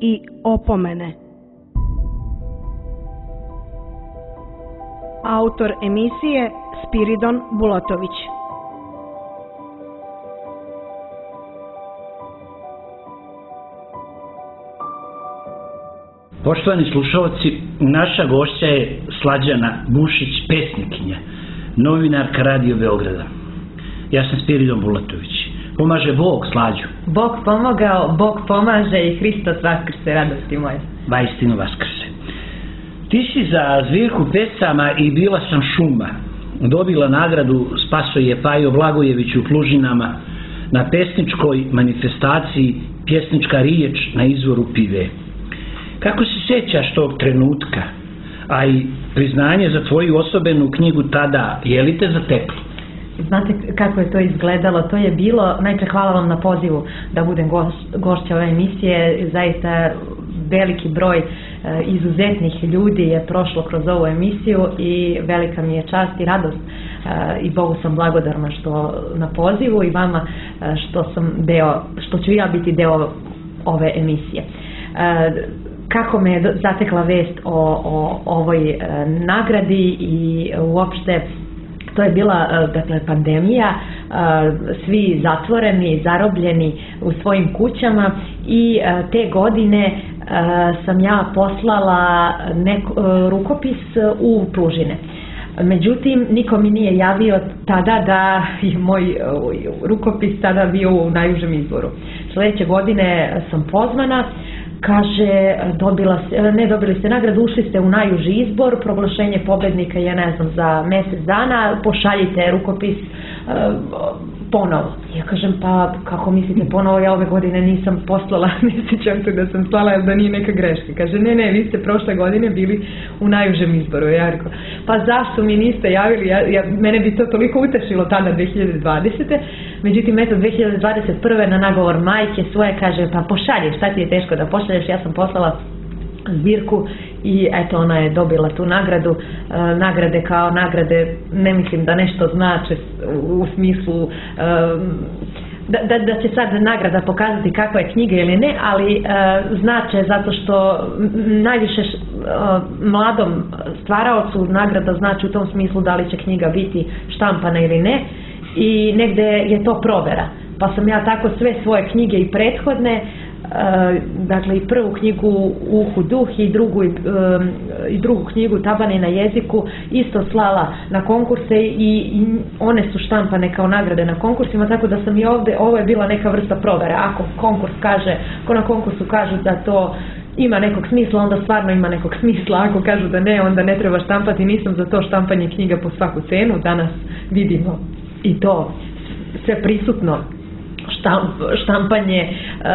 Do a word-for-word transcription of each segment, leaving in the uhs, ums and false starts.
i opomene. Autor emisije Spiridon Bulatović. Poštovani slušalci, naša gošća je Slađana Bušić, pesnikinja, novinarka Radio Beograda. Ja sam Spiridon Bulatović. Pomaže Bog, Slađu. Bog pomogao, Bog pomaže i Hristos vaskrse, radosti moje. Vaistinu vaskrse. Ti si za zbirku pesama I bila sam šuma dobila nagradu Spasoje Pajo Blagojević u Plužinama na pesničkoj manifestaciji Pjesnička riječ na izvoru Pive. Kako se sjećaš tog trenutka, a i priznanje za tvoju osobenu knjigu tada, je li te zateklo? Znate kako je to izgledalo? To je bilo, najprije hvala vam na pozivu da budem goš, gošća ove emisije. Zaista veliki broj e, izuzetnih ljudi je prošlo kroz ovu emisiju i velika mi je čast i radost e, i Bogu sam blagodarna što na pozivu i vama e, što sam deo, što ću ja biti deo ove emisije. E, kako me je zatekla vest o, o ovoj e, nagradi i uopšte to je bila dakle pandemija, svi zatvoreni, zarobljeni u svojim kućama i te godine sam ja poslala neko, rukopis u Plužine. Međutim, niko mi nije javio tada da je moj rukopis tada bio u najužem izvoru. Sljedeće godine sam pozvana, kaže, dobila se, ne dobili ste nagradu, ušli ste u najuži izbor, proglašenje pobednika je, ne znam, za mjesec dana, pošaljite rukopis uh, ponovo. Ja kažem, pa kako mislite ponovo, ja ove godine nisam poslala, ne sjećam se da sam slala, jer da nije neka greška. Kaže, ne, ne, vi ste prošle godine bili u najužem izboru. Ja rekao, pa zašto mi niste javili, ja, ja, mene bi to toliko utešilo tada dvije hiljade dvadesete. Međutim, eto, dvije hiljade dvadeset prve na nagovor majke svoje kaže, pa pošalji, šta ti je teško da pošalješ, ja sam poslala zbirku i eto, ona je dobila tu nagradu. E, nagrade kao nagrade, ne mislim da nešto znače u smislu e, da, da, da će sad nagrada pokazati kakva je knjiga ili ne, ali e, znače zato što najviše š, e, mladom stvaraocu nagrada znači u tom smislu da li će knjiga biti štampana ili ne. I negde je to provera, pa sam ja tako sve svoje knjige i prethodne, e, dakle i prvu knjigu Uhu duh i drugu, e, i drugu knjigu Tabane na jeziku isto slala na konkurse i, i one su štampane kao nagrade na konkursima, tako da sam i ovdje, ovo je bila neka vrsta provere. Ako konkurs kaže, ako na konkursu kažu da to ima nekog smisla, onda stvarno ima nekog smisla, ako kažu da ne, onda ne treba štampati, nisam za to štampanje knjiga po svaku cenu, danas vidimo i to sve prisutno štamp, štampanje,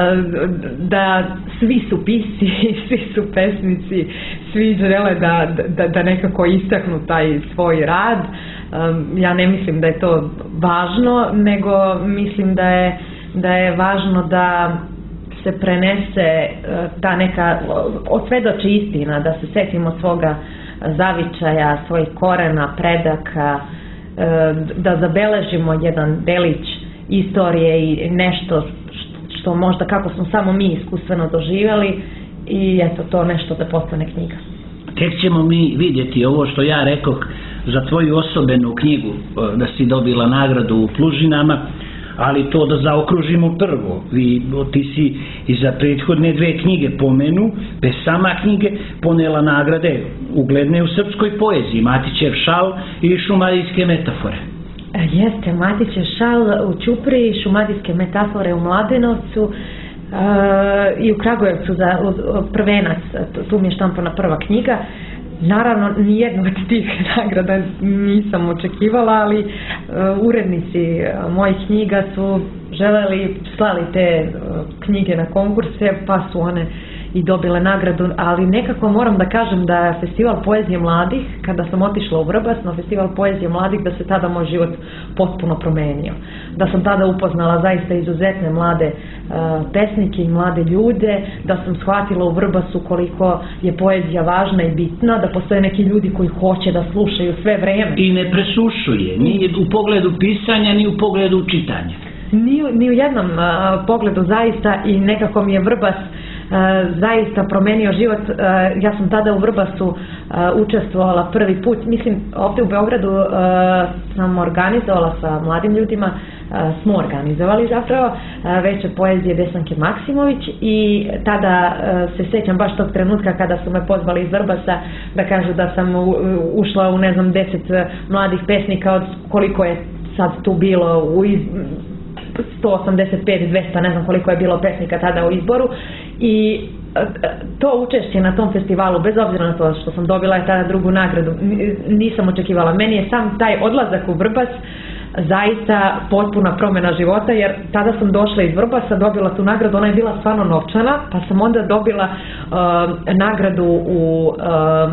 da svi su pisci, svi su pesnici, svi žele da, da, da nekako istaknu taj svoj rad. Ja ne mislim da je to važno, nego mislim da je, da je važno da se prenese ta neka, osvjedoči istina, da se setimo svoga zavičaja, svojih korena, predaka, da zabeležimo jedan delić istorije i nešto što možda kako smo samo mi iskustveno doživjeli i eto to nešto da postane knjiga. Tek ćemo mi vidjeti ovo što ja rekoh za tvoju osobenu knjigu, da si dobila nagradu u Plužinama, ali to da zaokružimo prvo. Vi, ti si i za prethodne dve knjige pomenu, bez sama knjige, ponela nagrade ugledne u srpskoj poeziji, Matićev šal i Šumadijske metafore. Jeste, Matićev šal u Ćupriji, Šumadijske metafore u Mladenovcu uh, i u Kragujevcu za prvenac, tu mi je štampana prva knjiga. Naravno, nijednu od tih nagrada nisam očekivala, ali uh, urednici uh, mojih knjiga su želeli, slali te uh, knjige na konkurse, pa su one i dobile nagradu, ali nekako moram da kažem da festival poezije mladih, kada sam otišla u Vrbas na festival poezije mladih, da se tada moj život potpuno promenio. Da sam tada upoznala zaista izuzetne mlade uh, pesnike i mlade ljude, da sam shvatila u Vrbasu koliko je poezija važna i bitna, da postoje neki ljudi koji hoće da slušaju sve vreme. I ne presušuje, ni u pogledu pisanja, ni u pogledu čitanja. Ni, ni u jednom uh, pogledu zaista i nekako mi je Vrbas zaista promenio život. Ja sam tada u Vrbasu učestvovala prvi put, mislim ovdje u Beogradu sam organizovala sa mladim ljudima, smo organizovali zapravo večer poezije Desanke Maksimović i tada se sjećam baš tog trenutka kada su me pozvali iz Vrbasa da kažu da sam ušla u ne znam deset mladih pesnika od koliko je sad tu bilo u iz... sto osamdeset pet, dvesta, ne znam koliko je bilo pesnika tada u izboru i to učešće na tom festivalu, bez obzira na to što sam dobila je tada drugu nagradu, nisam očekivala. Meni je sam taj odlazak u Vrbas zaista potpuna promjena života, jer tada sam došla iz Vrbasa, dobila tu nagradu, ona je bila stvarno novčana, pa sam onda dobila uh, nagradu u uh,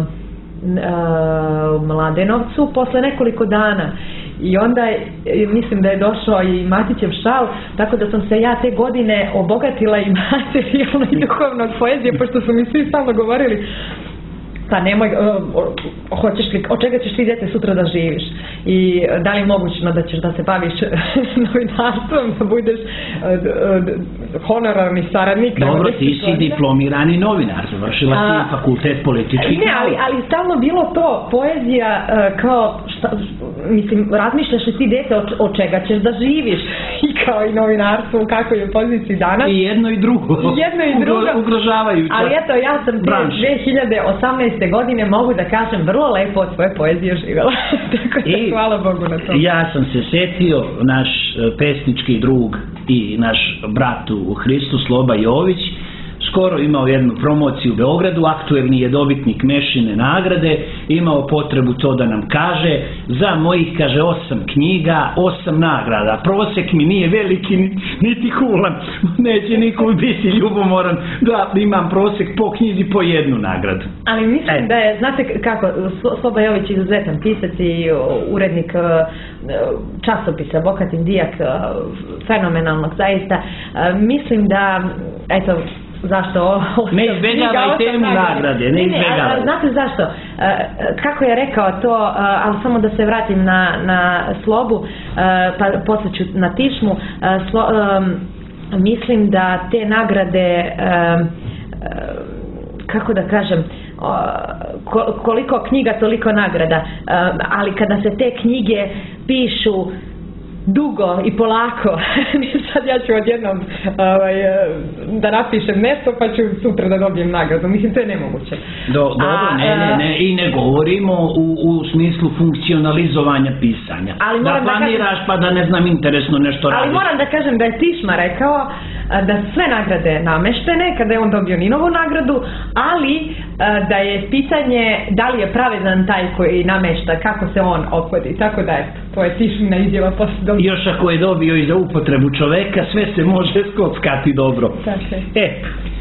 uh, Mladenovcu posle nekoliko dana. I onda mislim da je došao i Matićev šal, tako da sam se ja te godine obogatila i materijalno i duhovno od poezije, pošto su mi svi stalno govorili pa nemoj, uh, hoćeš li, od čega ćeš ti djete sutra da živiš i da li je mogućno da ćeš da se baviš novinarstvom, da budeš uh, uh, honorarni saradnik. Dobro, ti si diplomirani novinar, završila si fakultet političkih. Ne, ali, ali stalno bilo to, poezija uh, kao, šta, mislim, razmišljaš li ti djete od, od čega ćeš da živiš i kao i novinarstvo u kakvoj je poziciji danas. I jedno i drugo. Jedno i drugo. Ugrožavajuće. Ali eto, ja sam te dve hiljade osamnaeste godine mogu da kažem vrlo lepo od svoje poezije živjela. Tako da I hvala Bogu na to. Ja sam se setio, naš pesnički drug i naš brat u Hristu, Sloba Jović, skoro imao jednu promociju u Beogradu, aktuelni je dobitnik Mešine nagrade, imao potrebu to da nam kaže, za mojih, kaže, osam knjiga, osam nagrada, prosek mi nije veliki, niti hulan, neće niko biti ljubomoran da imam prosek po knjizi po jednu nagradu. Ali mislim e. da je, znate kako, Sloba Jović je izuzetan pisac i urednik časopisa Bokat Indijak, fenomenalnog zaista, mislim da, eto, zašto? Ne izbjegavaj temu nagrade, ne izbjegavaj. Znate zašto? Kako je rekao to, ali samo da se vratim na, na Slobu, pa poslije ću na Tišmu, Slo, mislim da te nagrade, kako da kažem, koliko knjiga, toliko nagrada, ali kada se te knjige pišu dugo i polako, sad ja ću odjednom ovaj, da napišem nešto pa ću sutra da dobijem nagradu, mislim to je nemoguće. Do, dobro, a, ne, ne, ne, i ne govorimo u, u smislu funkcionalizovanja pisanja. Ali da planiraš da kažem, pa da ne znam interesno nešto radiš. Ali moram da kažem da je Tišma rekao da sve nagrade nameštene, kada je on dobio Ninovu nagradu, ali da je pitanje da li je pravedan taj koji namešta, kako se on opodi, tako da je to je Tišmina izjava posle. Još ako je dobio i za upotrebu čoveka, sve se može skockati dobro. Tako. E,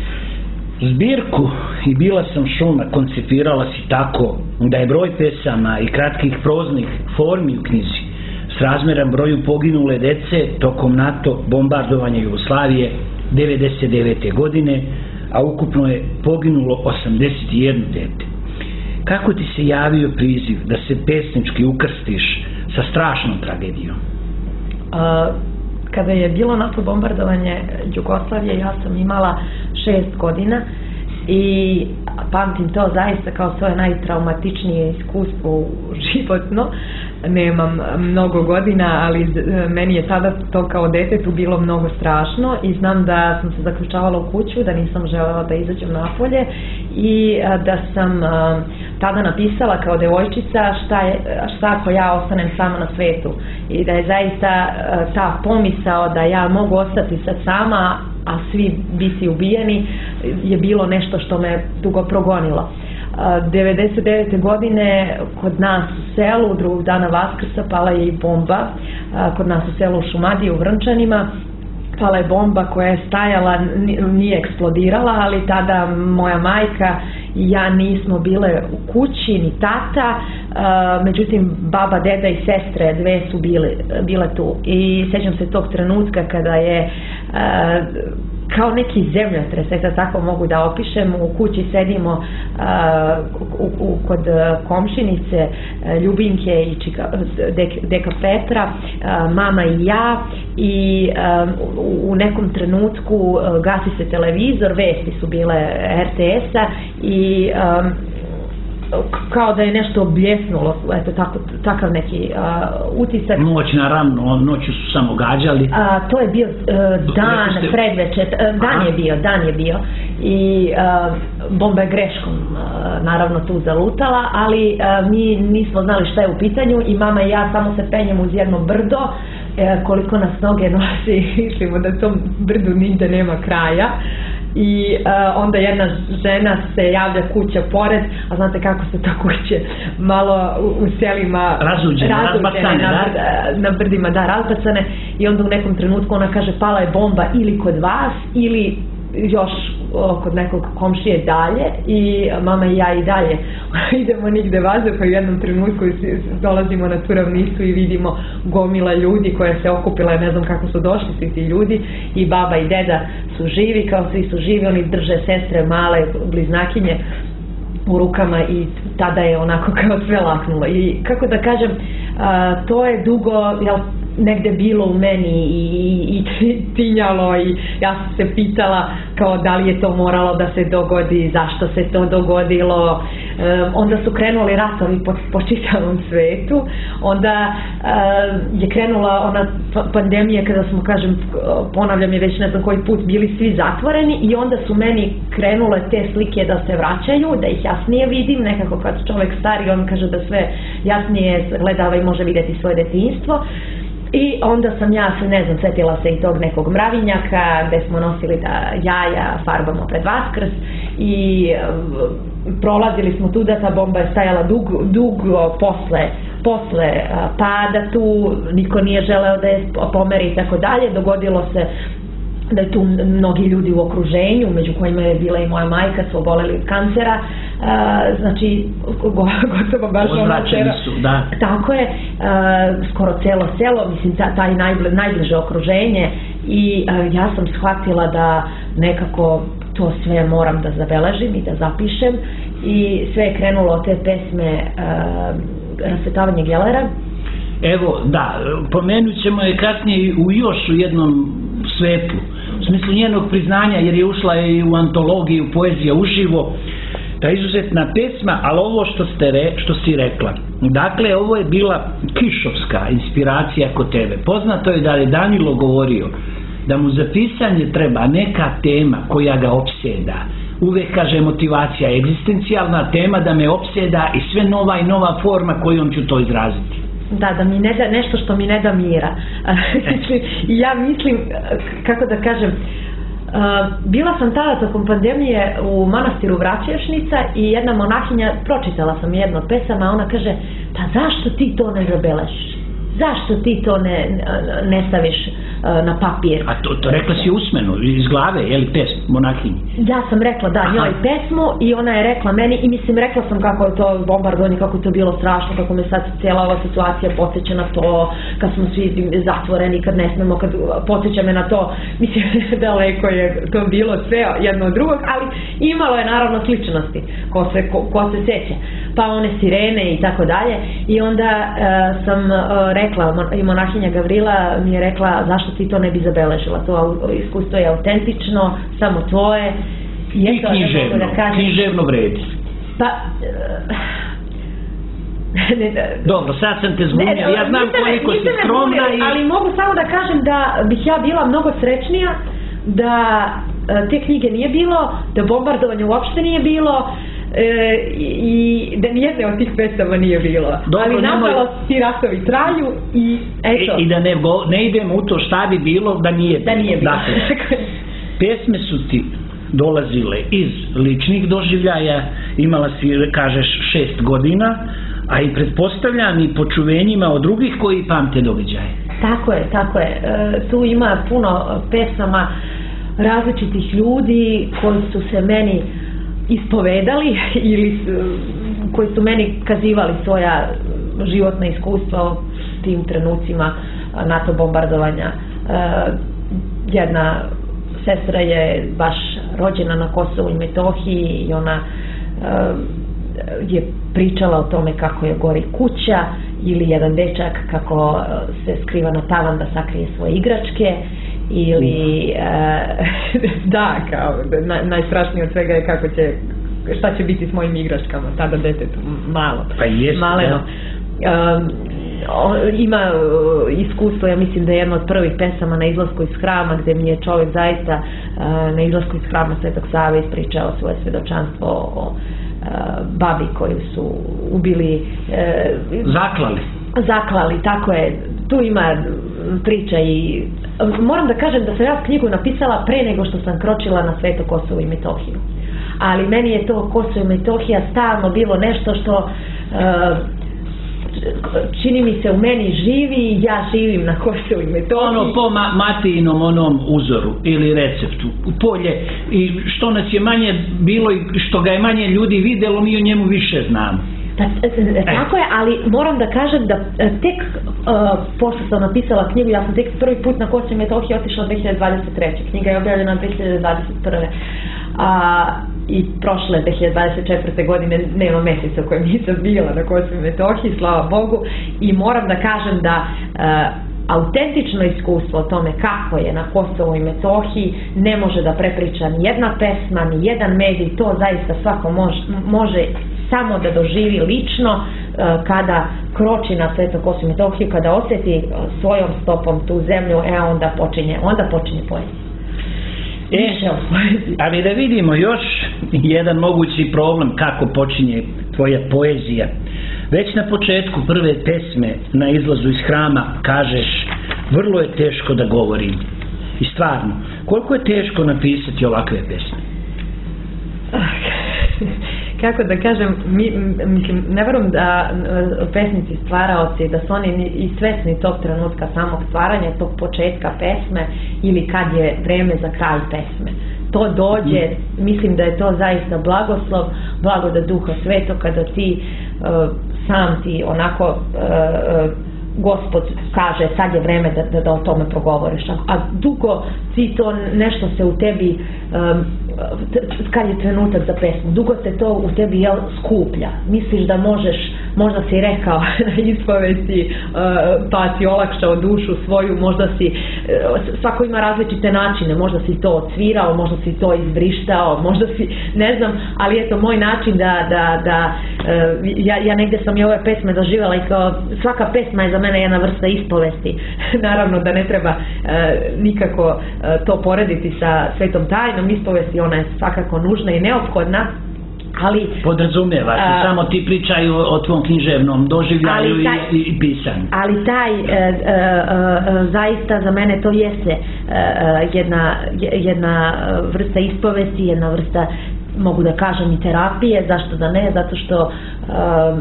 zbirku I bila sam šuma koncipirala si tako da je broj pesama i kratkih proznih formi u knjizi s razmjeran broju poginule dece tokom NATO bombardovanja Jugoslavije devedeset devete godine, a ukupno je poginulo osamdeset jedno dete. Kako ti se javio priziv da se pesnički ukrstiš sa strašnom tragedijom? A, kada je bilo NATO bombardovanje Jugoslavije, ja sam imala šest godina i pamtim to zaista kao svoje najtraumatičnije iskustvo životno. Nemam mnogo godina, ali meni je tada to kao detetu bilo mnogo strašno i znam da sam se zaključavala u kuću, da nisam želela da izađem napolje i da sam tada napisala kao devojčica šta, je, šta ako ja ostanem sama na svetu i da je zaista ta pomisao da ja mogu ostati sad sama, a svi biti ubijeni, je bilo nešto što me dugo progonilo. devedeset devete godine kod nas u selu, drugog dana Vaskrsa, pala je i bomba. Kod nas u selu u Šumadiji u Vrnčanima pala je bomba koja je stajala, nije eksplodirala, ali tada moja majka i ja nismo bile u kući, ni tata, međutim baba, deda i sestre dve su bile, bile tu i sjećam se tog trenutka kada je kao neki zemljotres, eto tako mogu da opišem. U kući sedimo uh, u, u, kod komšinice uh, Ljubinke i čika, dek, deka Petra, uh, mama i ja, i um, u, u nekom trenutku uh, gasi se televizor, vesti su bile er te es-a i um, kao da je nešto obljesnulo, eto tako, takav neki uh, utisak. Noć naravno, noću su samo gađali. A, to je bio uh, dan, ste... predvečer, uh, dan Aha. je bio, dan je bio i uh, bomba je greškom uh, naravno tu zalutala, ali uh, mi nismo znali šta je u pitanju i mama i ja samo se penjemo uz jedno brdo, uh, koliko nas noge nosi, išlimo da tom brdu nigde nema kraja. I uh, onda jedna žena se javlja kuća pored, a znate kako su to kuće malo u, u selima razuđene, razbacane, na, da? na brdima, da, razbacane, i onda u nekom trenutku ona kaže pala je bomba ili kod vas ili još o, kod nekog komšije dalje, i mama i ja i dalje idemo nigde vaze, pa u jednom trenutku dolazimo na tu ravnicu i vidimo gomila ljudi koja se okupila, ne znam kako su došli svi ti ljudi, i baba i deda su živi, kao svi su živi, oni drže sestre male bliznakinje u rukama i tada je onako kao sve laknulo. I kako da kažem, a, to je dugo, jel, negde bilo u meni i, i, i tinjalo, i ja sam se pitala kao da li je to moralo da se dogodi, zašto se to dogodilo. E, onda su krenuli ratovi po, po čitavom svetu, onda e, je krenula ona pandemija kada smo, kažem, ponavljam je već ne znam koji put, bili svi zatvoreni, i onda su meni krenule te slike da se vraćaju, da ih jasnije vidim, nekako kad čovjek stari on kaže da sve jasnije gledava i može vidjeti svoje detinjstvo. I onda sam ja se, ne znam, setila se i tog nekog mravinjaka gde smo nosili da jaja farbamo pred Vaskrs, i um, prolazili smo tu da ta bomba je stajala dugo, dugo posle, posle uh, pada tu, niko nije želeo da je pomeri i tako dalje. Dogodilo se da je tu mnogi ljudi u okruženju, među kojima je bila i moja majka, su oboleli od kancera, uh, znači gotovo baš odvraćeni su, da. Tako je, uh, skoro celo selo, mislim ta, taj najbli, najbliže okruženje, i uh, ja sam shvatila da nekako to sve moram da zabeležim i da zapišem, i sve je krenulo od te pesme uh, Rasvetavanje Gelera. Evo, da, pomenut ćemo je kasnije u još u jednom svetu, u smislu njenog priznanja, jer je ušla i u antologiju Poezija uživo, ta izuzetna pesma. Ali ovo što, ste re, što si rekla, dakle, ovo je bila kišovska inspiracija kod tebe. Poznato je da je Danilo govorio da mu za pisanje treba neka tema koja ga opseda. Uvek kaže motivacija, egzistencijalna tema da me opseda, i sve nova i nova forma kojom ću to izraziti. Da, da mi ne da nešto što mi ne da mira. I ja mislim, kako da kažem, bila sam tada tokom pandemije u manastiru Vraćevšnica, i jedna monahinja, pročitala sam jednu od pesama, ona kaže, pa zašto ti to ne zabeležiš? Zašto ti to ne, ne staviš na papir? A to, to rekla si usmeno, iz glave, je li pesmu, monahinji? Ja sam rekla, da, njoj pesmu, i ona je rekla meni, i mislim, rekla sam kako je to bombardovanje, kako je to bilo strašno, kako me sad cijela ova situacija podsjeća na to, kad smo svi zatvoreni, kad ne smemo, kad podsjeća me na to, mislim, daleko je to bilo sve jedno od drugog, ali imalo je naravno sličnosti, ko se, ko, ko se seća. Pa one sirene i tako dalje, i onda uh, sam uh, rekla, i monahinja Gavrila mi je rekla, zašto ti to ne bi zabeležila, to iskustvo je autentično, samo tvoje. I, I književno, da kažem, književno vredi. Pa... Uh, ne, ne, dobro, sad sam te zbunio, ja znam koliko si skromna, i... ali mogu samo da kažem da bih ja bila mnogo srećnija da uh, te knjige nije bilo, da bombardovanja uopšte nije bilo, E, i da nijedne od tih pesama nije bilo. Dobro, ali nažalost ti ratovi traju, i eto. I, i da ne, ne idemo u to šta bi bilo da nije bilo. Da nije bilo. Dakle, pesme su ti dolazile iz ličnih doživljaja, imala si, kažeš, šest godina, a i pretpostavljam i po čuvenjima od drugih koji pamte događaje. Tako je, tako je. E, tu ima puno pesama različitih ljudi koji su se meni ispovedali, ili koji su meni kazivali svoja životna iskustva o tim trenucima NATO bombardovanja. Jedna sestra je baš rođena na Kosovu i Metohiji i ona je pričala o tome kako je gori kuća ili jedan dečak kako se skriva na tavan da sakrije svoje igračke ili da, kao najstrašnije od svega je kako će, šta će biti s mojim igračkama tada detetu, malo pa jest, maleno um, ima iskustvo, ja mislim da je jedna od prvih pesama na izlasku iz hrama gde mi je čovjek zaista na izlasku iz hrama Svetog Save ispričao svoje svedočanstvo o babi koju su ubili, zaklali zaklali, tako je, tu ima priča i moram da kažem da sam ja knjigu napisala pre nego što sam kročila na Sveto Kosovo i Metohiju, ali meni je to Kosovo i Metohija stalno bilo nešto što čini mi se u meni živi i ja živim na Kosovu i Metohiji. Ono po ma Matijinom onom uzoru ili receptu, polje, i što nas je manje bilo i što ga je manje ljudi videlo, mi o njemu više znamo. Ta, tako je, ali moram da kažem da tek uh, pošto sam napisala knjigu, ja sam tek prvi put na Kosovu i Metohiji otišla dve hiljade dvadeset treće. Knjiga je objavljena dve hiljade dvadeset prve. A, i prošle dve hiljade dvadeset četvrte godine nema mjeseca u kojem nisam bila na Kosovu i Metohiji, slava Bogu, i moram da kažem da uh, autentično iskustvo o tome kako je na Kosovu i Metohiji ne može da prepriča ni jedna pesma, ni jedan medij, to zaista svako može, može samo da doživi lično uh, kada kroči na Sveto Kosovo i Metohiju, kada osjeti uh, svojom stopom tu zemlju, e onda počinje, onda počinje poezija. E, ali da vidimo još jedan mogući problem kako počinje tvoja poezija. Već na početku prve pesme na izlazu iz hrama kažeš vrlo je teško da govorim. I stvarno, koliko je teško napisati ovakve pesme? Kako da kažem, mi, mislim, ne verujem da pesnici stvaraoci, da su oni i svesni tog trenutka samog stvaranja, tog početka pesme ili kad je vreme za kraj pesme. To dođe, mislim da je to zaista blagoslov, blagodat Duha Svetog kada ti uh, sam ti onako uh, Gospod kaže sad je vreme da, da, da o tome progovoriš, a dugo ti to nešto se u tebi um, kad je trenutak za pesmu, dugo se to u tebi jel, skuplja, misliš da možeš, možda si rekao na ispovesti uh, pa si olakšao dušu svoju, možda si uh, svako ima različite načine, možda si to odsvirao, možda si to izbrištao, možda si, ne znam, ali eto moj način da, da, da uh, ja, ja negdje sam i ove pesme doživjela i kao svaka pesma je za mene jedna vrsta ispovesti. Naravno da ne treba uh, nikako uh, to porediti sa Svetom tajnom ispovesti, ona je svakako nužna i neophodna, ali podrazumijeva se, uh, samo ti pričaju o tvom književnom doživljaju taj, i, i pisanju. Ali taj uh, uh, uh, zaista za mene to jeste uh, jedna, jedna vrsta ispovesti, jedna vrsta, mogu da kažem, i terapije, zašto da ne, zato što uh,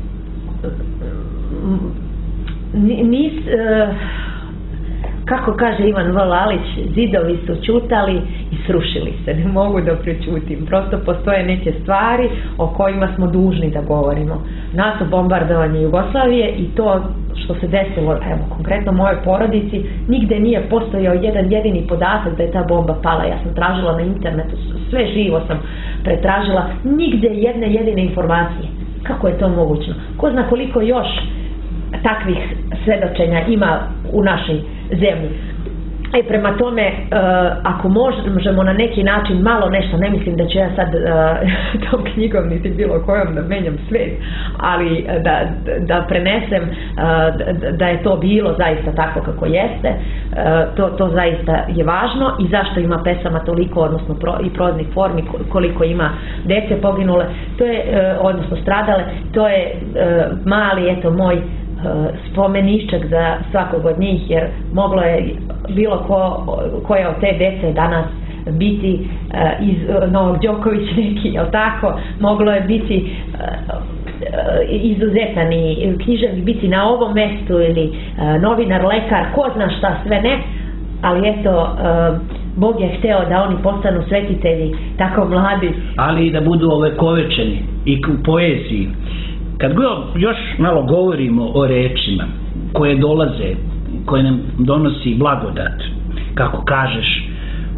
nis uh, kako kaže Ivan V. Lalić, zidovi su ćutali i srušili se, ne mogu da prećutim, prosto postoje neke stvari o kojima smo dužni da govorimo. NATO bombardovanje Jugoslavije i to što se desilo, evo konkretno mojoj porodici, nigde nije postojao jedan jedini podatak da je ta bomba pala. Ja sam tražila na internetu, sve živo sam pretražila, nigde jedne jedine informacije. Kako je to mogućno? Ko zna koliko još takvih svedočenja ima u našoj zemlji. E, prema tome, uh, ako možemo na neki način malo nešto, ne mislim da ću ja sad uh, tom knjigom niti bilo kojom da menjam svet, ali da, da prenesem uh, da, da je to bilo zaista tako kako jeste, uh, to, to zaista je važno i zašto ima pesama toliko, odnosno pro, i proznih formi, koliko ima dece poginule, to je, uh, odnosno stradale, to je uh, mali, eto, moj spomeničak za svakog od njih, jer moglo je bilo ko, koja od te dece danas biti uh, iz uh, Novog Đoković neki, jel tako, moglo je biti uh, izuzetan i književnik biti na ovom mestu ili uh, novinar, lekar, ko zna šta sve ne, ali eto uh, Bog je hteo da oni postanu svetitelji tako mladi, ali i da budu ovekovečeni i u poeziji. Kad još malo govorimo o rečima koje dolaze, koje nam donosi blagodat, kako kažeš,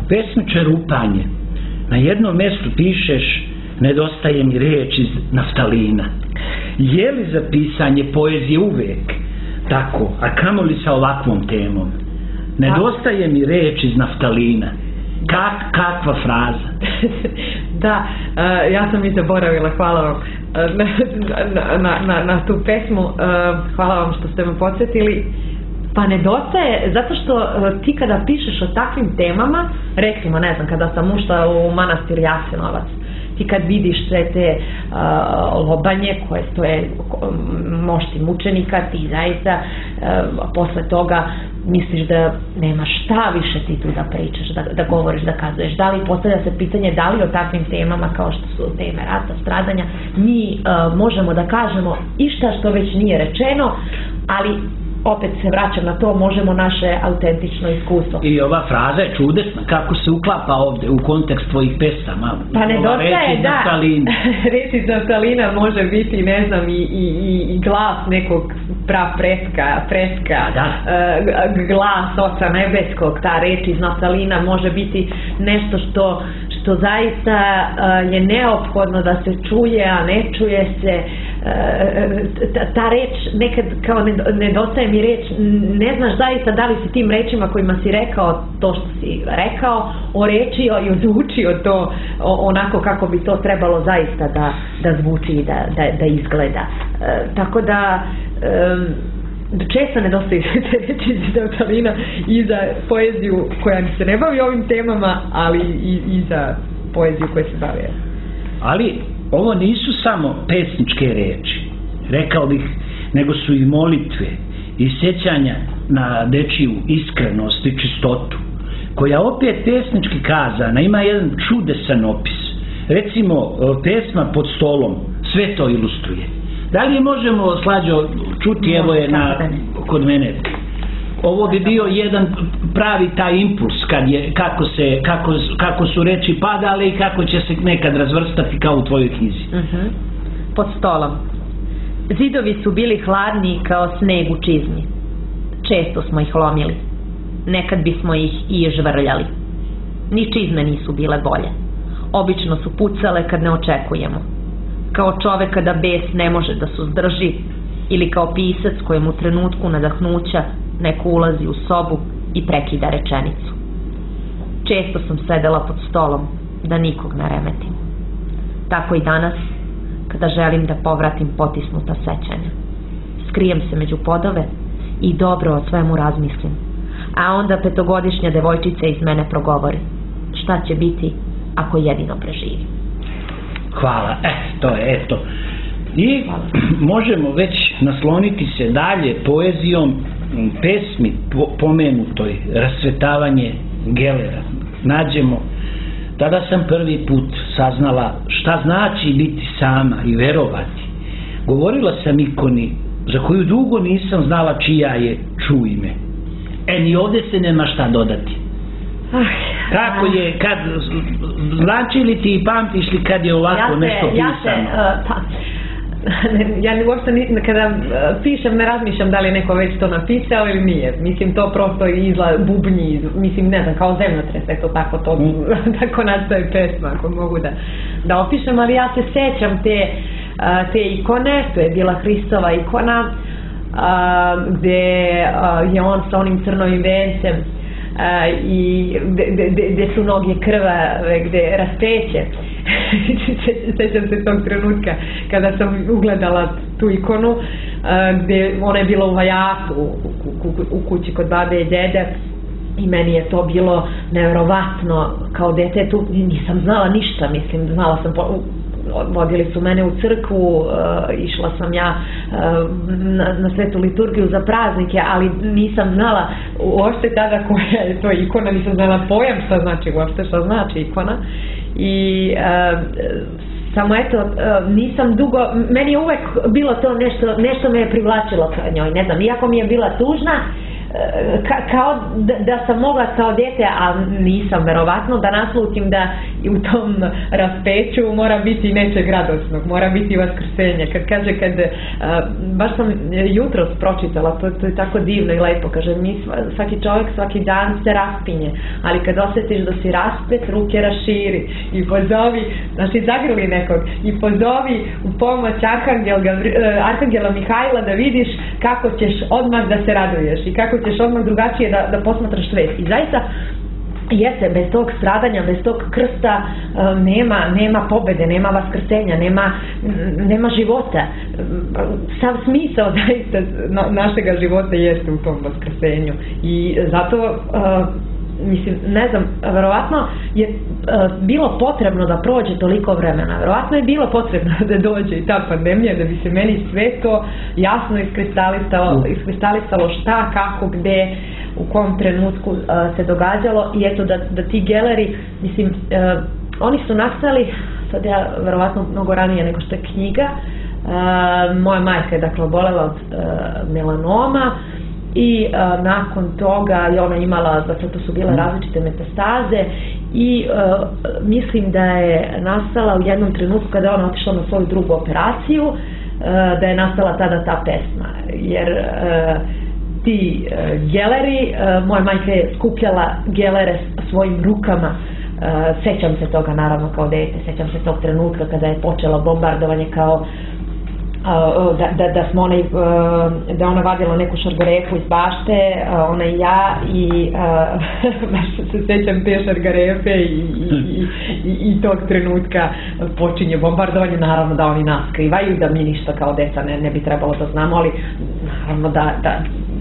pesmi Čerupanje na jednom mjestu pišeš nedostaje mi riječ iz naftalina. Je li za pisanje poezije uvijek tako, a kamoli sa ovakvom temom? Nedostaje mi riječ iz naftalina. Kak, kakva fraza? Da, uh, ja sam i zaboravila, hvala vam uh, na, na, na, na tu pesmu, uh, hvala vam što ste me podsjetili. Pa nedostaje, zato što uh, ti kada pišeš o takvim temama, recimo, ne znam, kada sam ušla u manastir Jasenovac, ti kad vidiš sve te uh, lobanje koje stoje mošti mučenika, ti zaista uh, posle toga misliš da nema šta više ti tu da pričaš, da, da govoriš, da kazuješ. Da li postavlja se pitanje da li o takvim temama kao što su teme rata, stradanja, mi uh, možemo da kažemo išta što već nije rečeno, ali opet se vraćam na to, možemo naše autentično iskustvo. I ova fraza je čudesna, kako se uklapa ovdje u kontekst tvojih pesama. Pa nedostaje, da, reč iz naftalina može biti, ne znam, i, i, i glas nekog prav preska, preska, da. Uh, glas Oca Nebeskog, ta reč iz naftalina može biti nešto što, što zaista uh, je neophodno da se čuje, a ne čuje se. Ta, ta reč nekad kao nedostaje mi reč, ne znaš zaista da li si tim rečima kojima si rekao to što si rekao orečio i odvučio to onako kako bi to trebalo zaista da, da zvuči i da, da, da izgleda. E, tako da e, često nedostaje te reči iz naftalina i za poeziju koja se ne bavi ovim temama, ali i, i za poeziju koja se bavi. Ali ovo nisu samo pesničke reči, rekao bih, nego su i molitve i sjećanja na dečiju iskrenost i čistotu, koja opet pesnički kazana ima jedan čudesan opis. Recimo, pesma Pod stolom sve to ilustruje. Da li je možemo, Slađo, čuti, evo je na, kod mene. Ovo bi bio jedan pravi taj impuls kad je, kako, se, kako, kako su reči padale i kako će se nekad razvrstati kao u tvojoj knjizi. Uh-huh. Pod stolom. Zidovi su bili hladni kao sneg u čizmi. Često smo ih lomili. Nekad bismo ih i žvrljali. Ni čizme nisu bile bolje. Obično su pucale kad ne očekujemo. Kao čovek kada bes ne može da suzdrži, ili kao pisac kojem u trenutku nadahnuća neko ulazi u sobu i prekida rečenicu. Često sam sedela pod stolom da nikog ne remetim. Tako i danas, kada želim da povratim potisnuta sećanja. Skrijem se među podove i dobro o svemu razmislim. A onda petogodišnja devojčica iz mene progovori: šta će biti ako jedino preživim? Hvala, eh, to je, eto. I možemo već nasloniti se dalje poezijom pesmi po, pomenutoj Rasvetavanje Gelera. Nađemo: tada sam prvi put saznala šta znači biti sama i verovati. Govorila sam ikoni za koju dugo nisam znala čija je, čuj me. E, ni ovdje se nema šta dodati. Kako je, kad, znači li ti i pamtiš li kad je ovako ja se, nešto pisano? Ja se, uh, pa, ja uopšte ni, kada uh, pišem ne razmišljam da li je neko već to napisao ili nije. Mislim, to prosto izla bubnji, mislim, ne znam, kao zemljotres, eto tako to, mm. tako nastaje pesma, ako mogu da, da opišem, ali ja se sećam te, uh, te ikone, to je bila Hristova ikona, uh, gde uh, je on sa onim crnovim vencem, Uh, i gde su noge krvave, gde raspeće. Sećam se tog trenutka kada sam ugledala tu ikonu, uh, gde ona je bila u vajatu u, u, u kući kod babe i dede, i meni je to bilo nevjerovatno kao detetu. Nisam znala ništa, mislim, znala sam po, vodili su mene u crkvu, uh, išla sam ja uh, na, na svetu liturgiju za praznike, ali nisam znala uopšte tada koja je to ikona, nisam znala pojam šta znači uopšte, šta znači ikona. I uh, samo eto, uh, nisam dugo, meni je uvek bilo to nešto, nešto me je privlačilo ka njoj, ne znam, iako mi je bila tužna, ka, kao da, da sam mogla kao djete, a nisam verovatno, da naslutim da u tom raspeću mora biti nečeg radosnog, mora biti vaskrsenje. Kad kaže, kad, baš sam jutros pročitala, to, to je tako divno i lepo, kaže, mi svaki čovjek svaki dan se raspinje, ali kad osjetiš da si raspet, ruke raširi i pozovi, znači zagrli nekog, i pozovi u pomoć Arhangela, Arhangela Mihajla da vidiš kako ćeš odmah da se raduješ i kako ćeš odmah drugačije da, da posmatraš svet. I zaista jeste, bez tog stradanja, bez tog krsta nema, nema pobede, nema vaskrsenja, nema, nema života. Sav smisao zaista našega života jeste u tom vaskrsenju i zato mislim, ne znam, verovatno je uh, bilo potrebno da prođe toliko vremena, verovatno je bilo potrebno da dođe i ta pandemija da bi se meni sve to jasno iskristalisalo, iskristalisalo šta, kako, gde, u kom trenutku uh, se događalo i eto da, da ti geleri, mislim, uh, oni su nastali, sad ja verovatno mnogo ranije nego što je knjiga, uh, moja majka je dakle obolela od uh, melanoma, i uh, nakon toga je ona imala, dakle to su bile različite metastaze i uh, mislim da je nastala u jednom trenutku kada je ona otišla na svoju drugu operaciju, uh, da je nastala tada ta pesma, jer uh, ti uh, geleri, uh, moja majka je skupljala gelere svojim rukama. Uh, sećam se toga naravno kao dete, sećam se tog trenutka kada je počelo bombardovanje, kao Da, da, da smo onaj, da ona vadila neku šargarepu iz bašte, ona i ja, i baš se sećam te šargarepe i, i, i, i tog trenutka počinje bombardovanje, naravno da oni nas skrivaju, da mi ništa kao deca ne, ne bi trebalo da znamo, ali naravno da, da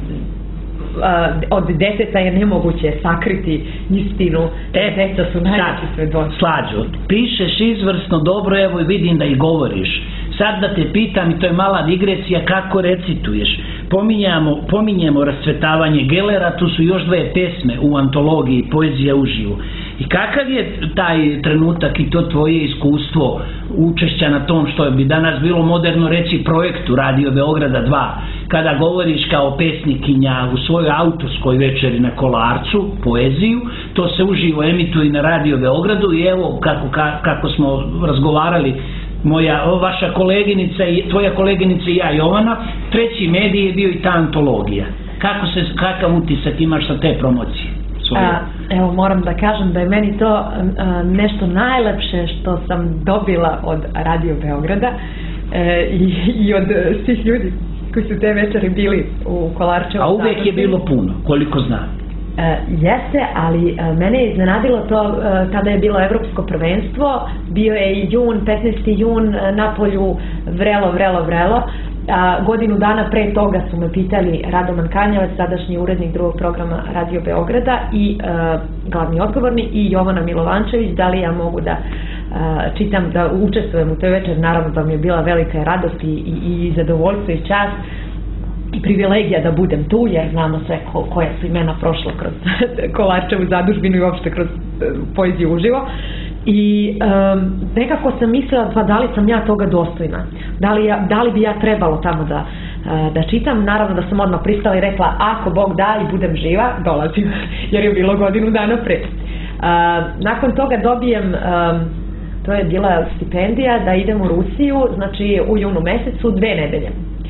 od deteta je nemoguće sakriti istinu, e, deca su najveći svedoci. Slađo, pišeš izvrsno, dobro, evo i vidim da i govoriš. Sad da te pitam, i to je mala digresija, kako recituješ. Pominjamo, pominjemo rascvetavanje gelera, tu su još dve pesme u antologiji Poezija uživo. I kakav je taj trenutak i to tvoje iskustvo učešća na tom, što bi danas bilo moderno reći, projektu Radio Beograda dva, kada govoriš kao pesnikinja u svojoj autorskoj večeri na Kolarcu, poeziju, to se uživo emituje na Radio Beogradu i evo kako, kako smo razgovarali, moja, vaša koleginica i tvoja koleginica i ja, Jovana, treći medij je bio i ta antologija. Kako se, kakav utisak imaš sa te promocije? A, evo, moram da kažem da je meni to a, nešto najlepše što sam dobila od Radio Beograda e, i, i od svih ljudi koji su te večeri bili u Kolarčevu. A uvek je bilo puno, koliko znam. E, jeste, ali e, mene je iznenadilo to, e, tada je bilo evropsko prvenstvo, bio je i jun, petnaesti jun, e, na polju vrelo, vrelo, vrelo. A, godinu dana pre toga su me pitali Radoman Kanjavac, sadašnji urednik drugog programa Radio Beograda i e, glavni odgovorni, i Jovana Milovančević, da li ja mogu da e, čitam, da učestvujem u toj večer. Naravno da mi je bila velika radost i, i, i zadovoljstvo i čast i privilegija da budem tu, jer znamo sve ko, koja su imena prošla kroz Kolarčevu zadužbinu i uopšte kroz poeziju uživo. I um, nekako sam mislila, pa da li sam ja toga dostojna, da li, ja, da li bi ja trebalo tamo da, uh, da čitam. Naravno da sam odmah pristala i rekla, ako Bog da i budem živa, dolazim, jer je bilo godinu dana pre. Uh, nakon toga dobijem, um, to je bila stipendija da idem u Rusiju, znači u junu mesecu, dve nedelje.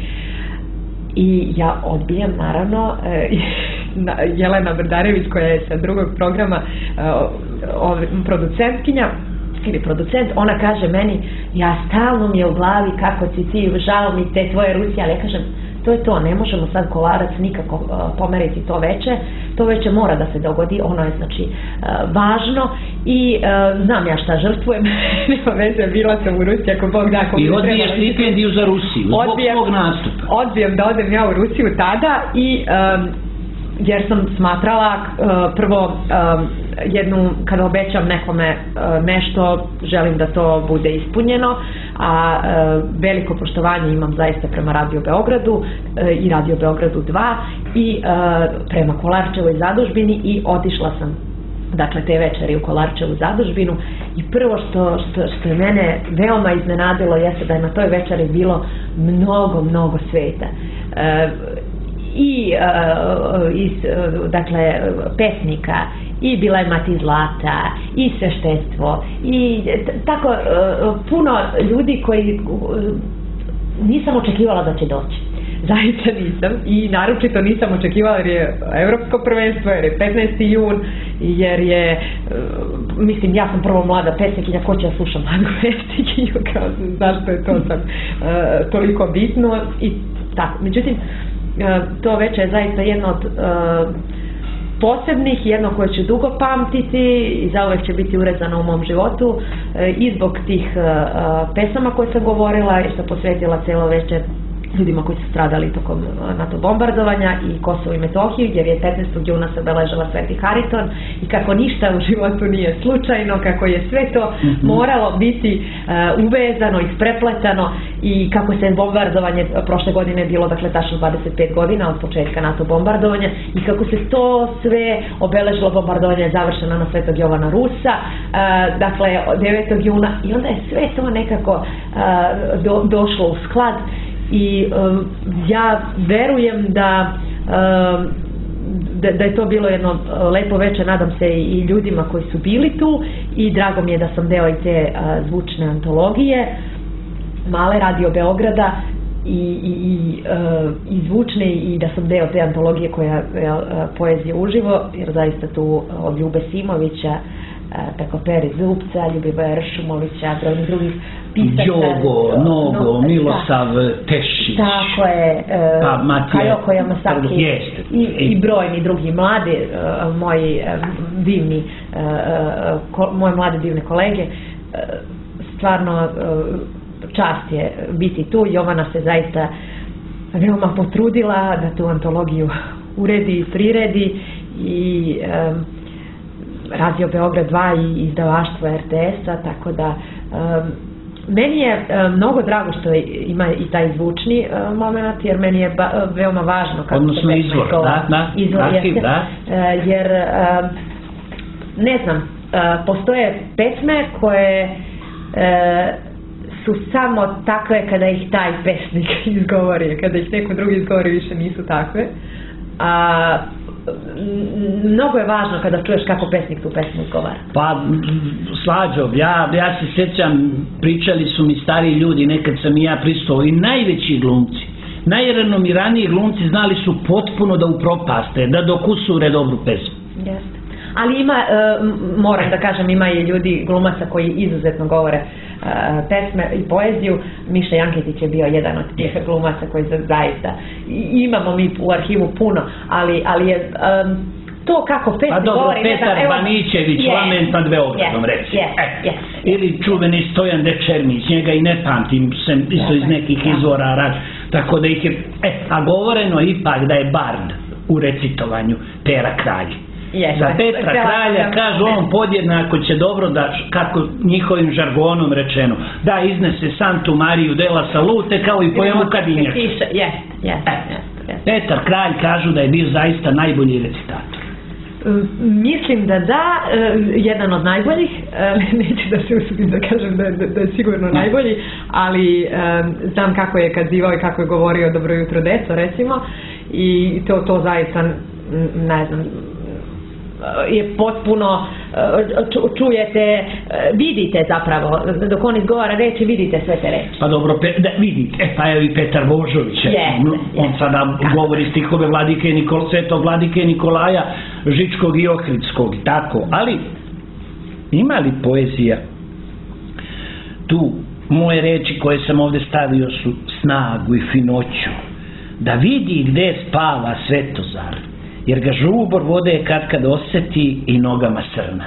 I ja odbijam, naravno, Jelena Brdarević, koja je sa drugog programa producentkinja ili producent, ona kaže meni, ja stalno mi je u glavi kako si ti, žao mi te tvoje Rusije, ali ja kažem, to je to, ne možemo sad Kolarac nikako pomeriti to veče, to veče mora da se dogodi, ono je znači važno i znam ja šta žrtvujem, nema veze, bila sam u Rusiji, ako Bog da, ako i odbiješ stipendiju za Rusiju, zbog svog nastupa. Odbijem da odem ja u Rusiju tada i um, jer sam smatrala uh, prvo um, jednu, kada obećam nekome uh, nešto, želim da to bude ispunjeno, a uh, veliko poštovanje imam zaista prema Radio Beogradu uh, i Radio Beogradu dva i uh, prema Kolarčevoj zadužbini i otišla sam dakle te večeri u Kolarčevu zadužbinu i prvo što, što, što je mene veoma iznenadilo jeste da je na toj večeri bilo mnogo, mnogo sveta. Uh, i uh, iz, uh, dakle, pesnika, i Bila je mati zlata, i sveštestvo, i tako uh, puno ljudi koji uh, nisam očekivala da će doći. Zaista nisam, i naročito nisam očekivala jer je evropsko prvenstvo, jer je petnaesti jun, jer je, uh, mislim, ja sam prvo mlada pesnikinja, ko će ja slušam mladu pesnikinju, kao zašto je to sad uh, toliko bitno i tako. Međutim, uh, to večer je zaista jedno od uh, posebnih, jedno koje ću dugo pamtiti i zauvek će biti urezano u mom životu uh, i zbog tih uh, pesama koje sam govorila i što posvetila celo večer ljudima koji su stradali tokom NATO bombardovanja i Kosovo i Metohiju, jer je petnaestog juna se obeležava Sveti Hariton i kako ništa u životu nije slučajno, kako je sve to moralo biti uh, uvezano, isprepletano i kako se bombardovanje prošle godine bilo, dakle, tačno dvadeset pet godina od početka NATO bombardovanja i kako se to sve obeležilo, bombardovanje je završeno na Svetog Jovana Rusa, uh, dakle, devetog juna, i onda je sve to nekako uh, do, došlo u sklad. I um, ja verujem da, um, da da je to bilo jedno lepo večer, nadam se i ljudima koji su bili tu, i drago mi je da sam deo i te uh, zvučne antologije Male Radio Beograda i, i, i, uh, i zvučne, i da sam deo te antologije koja je uh, poezija uživo, jer zaista tu od Ljube Simovića preko Peri Zupca, Ljubivoja Ršumovića, brojnih drugih pisaca, Đogo, Nogo, no, Milosav Tešić, tako je, pa Matija Kajoko Yamasaki i, i brojni drugi mladi uh, moji uh, divni uh, ko, moje mlade divne kolege. Uh, stvarno uh, čast je biti tu. Jovana se zaista veoma potrudila da tu antologiju uredi i priredi, i um, Radio Beograd dva i izdavaštvo R T S-a, tako da um, meni je um, mnogo drago što ima i taj zvučni um, moment, jer meni je ba, veoma važno kako odnosno se izvor, to, da, da, izvor arhiv, jeste, da. Uh, jer um, ne znam, uh, postoje pesme koje uh, su samo takve kada ih taj pesnik izgovori, kada ih neko drugi izgovori više nisu takve, a mnogo je važno kada čuješ kako pesnik tu pesmu izgovara. Pa, Slađo, ja, ja se sjećam, pričali su mi stari ljudi, nekad sam i ja pristao, i najveći glumci, najrenomiraniji glumci znali su potpuno da upropaste, da dokusure dobru pesmu. Jeste. Ali ima, uh, moram da kažem, ima i ljudi, glumaca koji izuzetno govore uh, pesme i poeziju. Miša Janketić je bio jedan od tih glumaca koji zaista, imamo mi u arhivu puno, ali, ali je um, to kako pesmi pa dobro, govori... Petar evo, Banićević, yes, Lament nad Beogradom, yes, reci. Yes, e. yes, ili čuveni Stojan Dečernić, njega i ne pamtim, sem isto iz nekih izvora rad, tako da ih je... E, a govoreno ipak da je bard u recitovanju Pera Kralja. Yes, za Petra Kralja, kažu on podjednako će dobro da, kako njihovim žargonom rečeno, da iznese Santu Mariju della Salute kao i poemu Kadinjača. Yes, yes, yes, yes. Petar Kralj kažu da je bio zaista najbolji recitator. Mislim da da, jedan od najboljih, neću da se usudim da kažem da je, da je sigurno najbolji, ali znam kako je kazivao i kako je govorio Dobro jutro deco, recimo, i to, to zaista, ne znam, je potpuno, čujete, vidite zapravo, dok on izgovara reči, vidite sve te reči. Pa dobro, pe, da, vidite, e, pa je i Petar Božović, yes, on yes. sada Kako? govori stihove vladike Nikol, svetog vladike Nikolaja Žičkog i Ohridskog, tako, ali ima li poezija tu, moje reči koje sam ovdje stavio su snagu i finoću, da vidi gde spava Svetozar, jer ga žubor vode kad kad osjeti i nogama srna.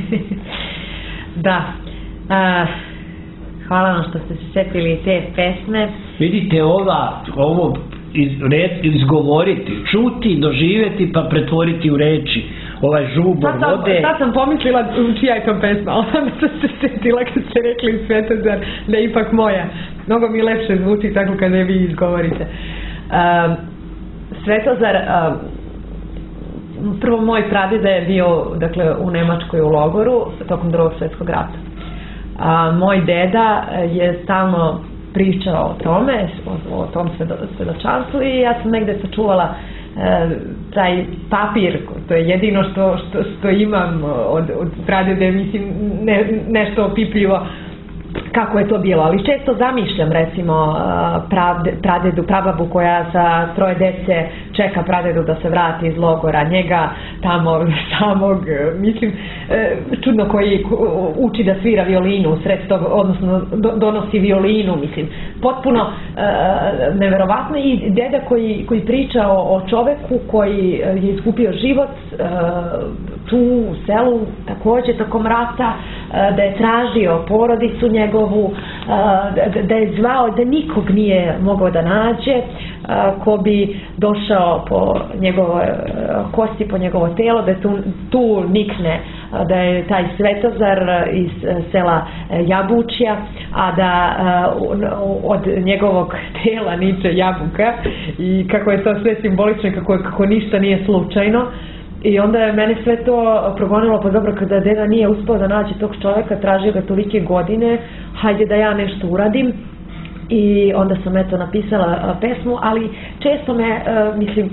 Da. A, hvala vam što ste se sjetili te pesme. Vidite, ova, ovo iz, red, izgovoriti, čuti, doživjeti pa pretvoriti u reči. Ovaj žubor sad sam, vode... Sad sam pomislila čija je to pesma, ali onda sam se sjetila kad ste rekli Svetozar da je ipak moja. Mnogo mi lepše zvuči tako kada je vi izgovorite. Um, Svetozar... Um, prvo moj pradeda je bio, dakle, u Nemačkoj u logoru tokom drugog svjetskog rata. A, moj deda je stalno pričao o tome, o, o tom svedo, svedočanstvu, i ja sam negde sačuvala taj papir, to je jedino što, što, što imam od, od pradede, mislim, ne, nešto opipljivo kako je to bilo, ali često zamišljam recimo pravde, pradedu, prababu koja sa troje dece čeka pradedu da se vrati iz logora, njega tamo samog, mislim, čudno koji uči da svira violinu u sred tog, odnosno donosi violinu, mislim, potpuno neverovatno, i deda koji, koji priča o, o čoveku koji je izgubio život tu u selu također tokom rata, da je tražio porodicu njegovu, da je zvao, da nikog nije mogao da nađe ko bi došao po njegove kosti, po njegovo telo, da tu, tu nikne da je taj Svetozar iz sela Jabučja, a da od njegovog tela niče jabuka, i kako je to sve simbolično, kako, kako ništa nije slučajno. I onda je mene sve to progonilo, pa dobro, kada deda nije uspio da nađe tog čovjeka, tražio ga tolike godine, hajde da ja nešto uradim. I onda sam eto napisala pesmu, ali često me, mislim,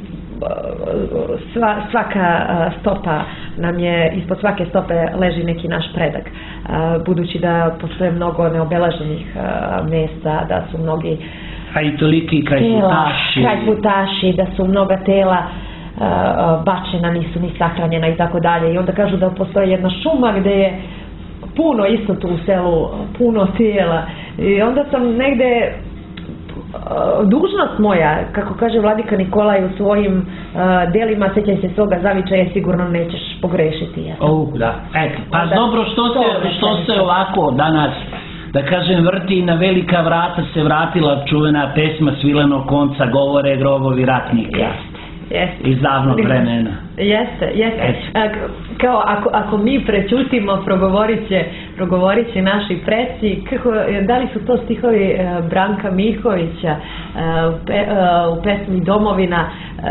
sva, svaka stopa nam je, ispod svake stope leži neki naš predak, budući da postoje mnogo neobeleženih mjesta, da su mnogi a i toliki krajputaši, krajputaši, da su mnoga tela bačena, nisu ni sahranjena i tako dalje. I onda kažu da postoji jedna šuma gdje je puno, isto tu u selu, puno tijela. I onda sam negde, dužnost moja, kako kaže Vladika Nikolaj u svojim uh, delima, sjećaj se svoga zavičaja, sigurno nećeš pogrešiti. Ja oh, da. Eto, pa onda, dobro, što se, što se ovako danas, da kažem, vrti na velika vrata se vratila čuvena pesma Svilenog konca, govore grobovi ratnika. Jeste. Jeste. Iz davnog vremena. Jeste, jeste. Kao ako, ako mi prećutimo, progovorit će, progovorit će naši preci. Kako, da li su to stihovi Branka Mihovića u, pe, u pesmi Domovina,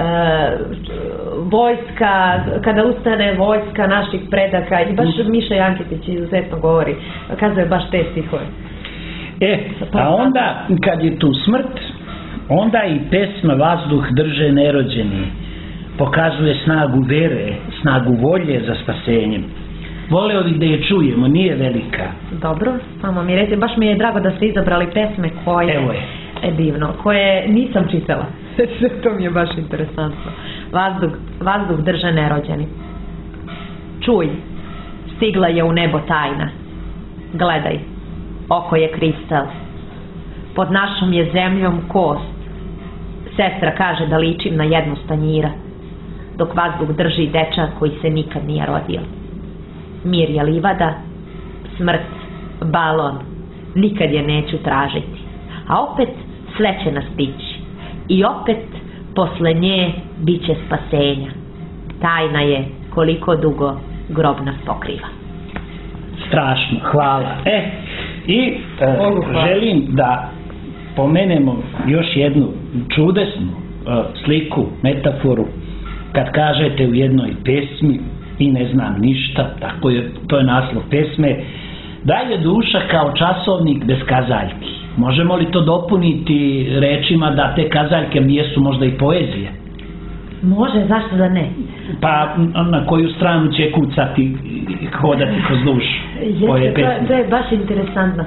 vojska, kada ustane vojska naših predaka, i baš Miša Jankitić izuzetno govori, kazuje baš te stihove. E, a onda kad je tu smrt, onda i pesma Vazduh drže nerođeni pokazuje snagu vere, snagu volje za spasenjem. Voleo bih da je čujemo, nije velika. Dobro, samo mi reći, baš mi je drago da ste izabrali pesme koje Evo je. je divno, koje nisam čitala. To mi je baš interesantno. Vazduh, vazduh drže nerođeni. Čuj, stigla je u nebo tajna. Gledaj, oko je kristal. Pod našom je zemljom kost. Sestra kaže da ličim na jednu stanjira, dok vazduh drži dečak koji se nikad nije rodio. Mir je livada, smrt, balon, nikad je neću tražiti. A opet sve će nas stići. I opet posle nje bit će spasenja. Tajna je koliko dugo grob nas pokriva. Strašno, hvala. E, i e, želim da pomenemo još jednu čudesnu uh, sliku, metaforu, kad kažete u jednoj pesmi i ne znam ništa, tako je, to je naslov pesme, da je duša kao časovnik bez kazaljki. Možemo li to dopuniti rečima da te kazaljke jesu možda i poezije? Može, zašto da ne? Pa na koju stranu će kucati i hodati kroz dušu? Jeste, to, to je baš interesantno.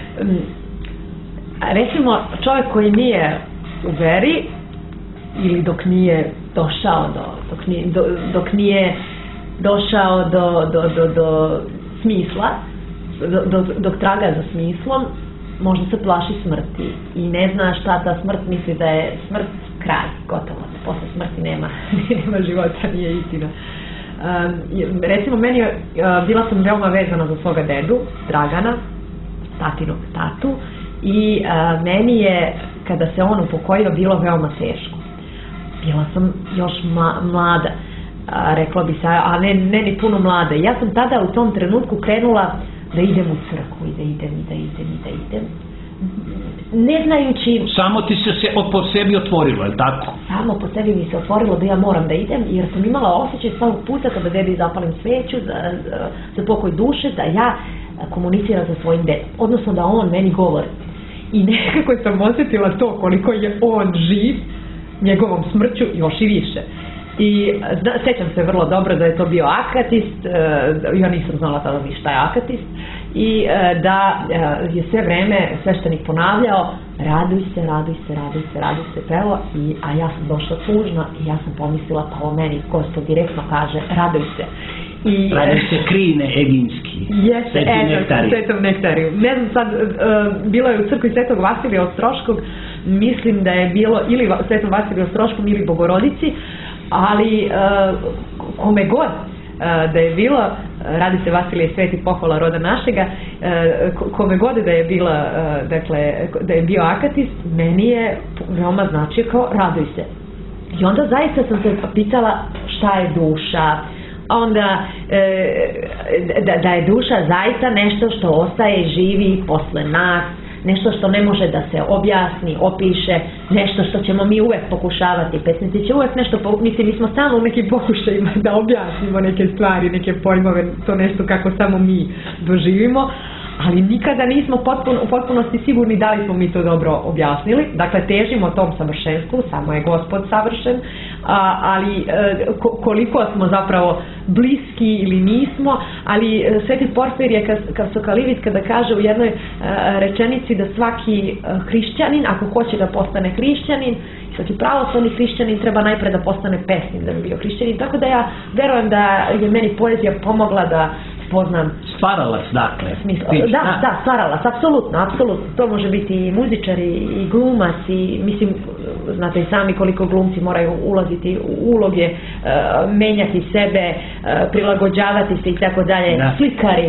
Recimo, čovjek koji nije u veri, ili dok nije došao do, dok nije, do, dok nije došao do, do, do, do smisla, do, do, dok traga za smislom, možda se plaši smrti i ne zna šta ta smrt, misli da je smrt kraj, gotovo, posle smrti nema, nema života, nije istina. Um, recimo, meni, uh, bila sam veoma vezana za svoga dedu, Dragana, tatinog tatu, i a, meni je, kada se on upokojio, bilo veoma teško. Bila sam još ma, mlada, a, rekla bi se, a ne, ne ni puno mlada. Ja sam tada u tom trenutku krenula da idem u crkvu i da idem i da idem i da idem. Ne znajući... Samo ti se, se po sebi otvorilo, je li tako? Samo po sebi mi se otvorilo da ja moram da idem, jer sam imala osjećaj svakog puta kada dedi zapalim sveću za, za, za pokoj duše, da ja komuniciram sa svojim dedom, odnosno da on meni govori. I nekako sam osjetila to koliko je on živ, njegovom smrću još i više. I zna, sjećam se vrlo dobro da je to bio akatist, e, ja nisam znala tada ni šta je akatist, i e, da e, je sve vreme sveštenik ponavljao raduj se, raduj se, raduj se, raduj se, pevo, i, a ja sam došla tužna i ja sam pomislila pa o meni Gospod direktno kaže raduj se. I, raduj se krine eginski, jeste, Sveti nektarij. Svetom nektariju. Ne znam sad, e, bilo je u crkvi Svetog Vasilija Ostroškog, mislim da je bilo ili Svetom Vasiliju Ostroškom ili Bogorodici, ali uh, kome god uh, da je bilo, radi se Vasilije Sveti pohvala roda našega, uh, kome god da je bila, uh, dakle, da je bio akatist, meni je veoma značio kao raduj se. I onda zaista sam se pitala šta je duša, onda uh, da, da je duša zaista nešto što ostaje i živi posle nas, nešto što ne može da se objasni, opiše, nešto što ćemo mi uvek pokušavati. Pesnici će uvek nešto, po, mislim, mi smo samo u nekim pokušajima da objasnimo neke stvari, neke pojmove, to nešto kako samo mi doživimo, ali nikada nismo potpuno, u potpunosti sigurni da li smo mi to dobro objasnili. Dakle, težimo tom savršenstvu, samo je Gospod savršen, a, ali e, koliko smo zapravo bliski ili nismo, ali e, Sveti Porfirije Kavsokalivit kada kaže u jednoj e, rečenici da svaki e, hrišćanin, ako hoće da postane hrišćanin, svaki pravoslavni hrišćanin treba najpre da postane pesnik da bi bio hrišćanin, tako da ja verujem da je meni poezija pomogla da spoznam stvaralac, dakle. Da, da, da, stvaralac, apsolutno, apsolutno. To može biti i muzičar i glumac i mislim, znate i sami koliko glumci moraju ulaziti u uloge, uh, menjati sebe, uh, prilagođavati se i tako dalje, slikari.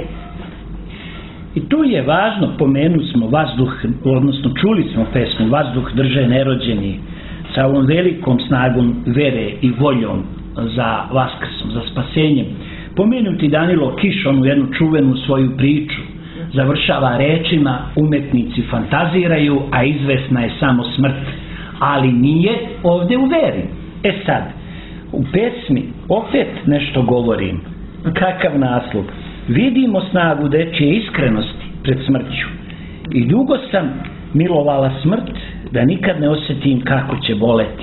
I tu je važno, pomenu smo vazduh, odnosno čuli smo pesmu Vazduh drže nerođeni, sa ovom velikom snagom vere i voljom za vaskrsom, za spasenjem. Pomenuti Danilo Kiš, onu jednu čuvenu svoju priču, završava rečima umetnici fantaziraju, a izvesna je samo smrt. Ali nije ovdje u veri. E sad, u pesmi opet nešto govorim. Kakav naslov? Vidimo snagu dečje iskrenosti pred smrću. I dugo sam milovala smrt, da nikad ne osjetim kako će boleti.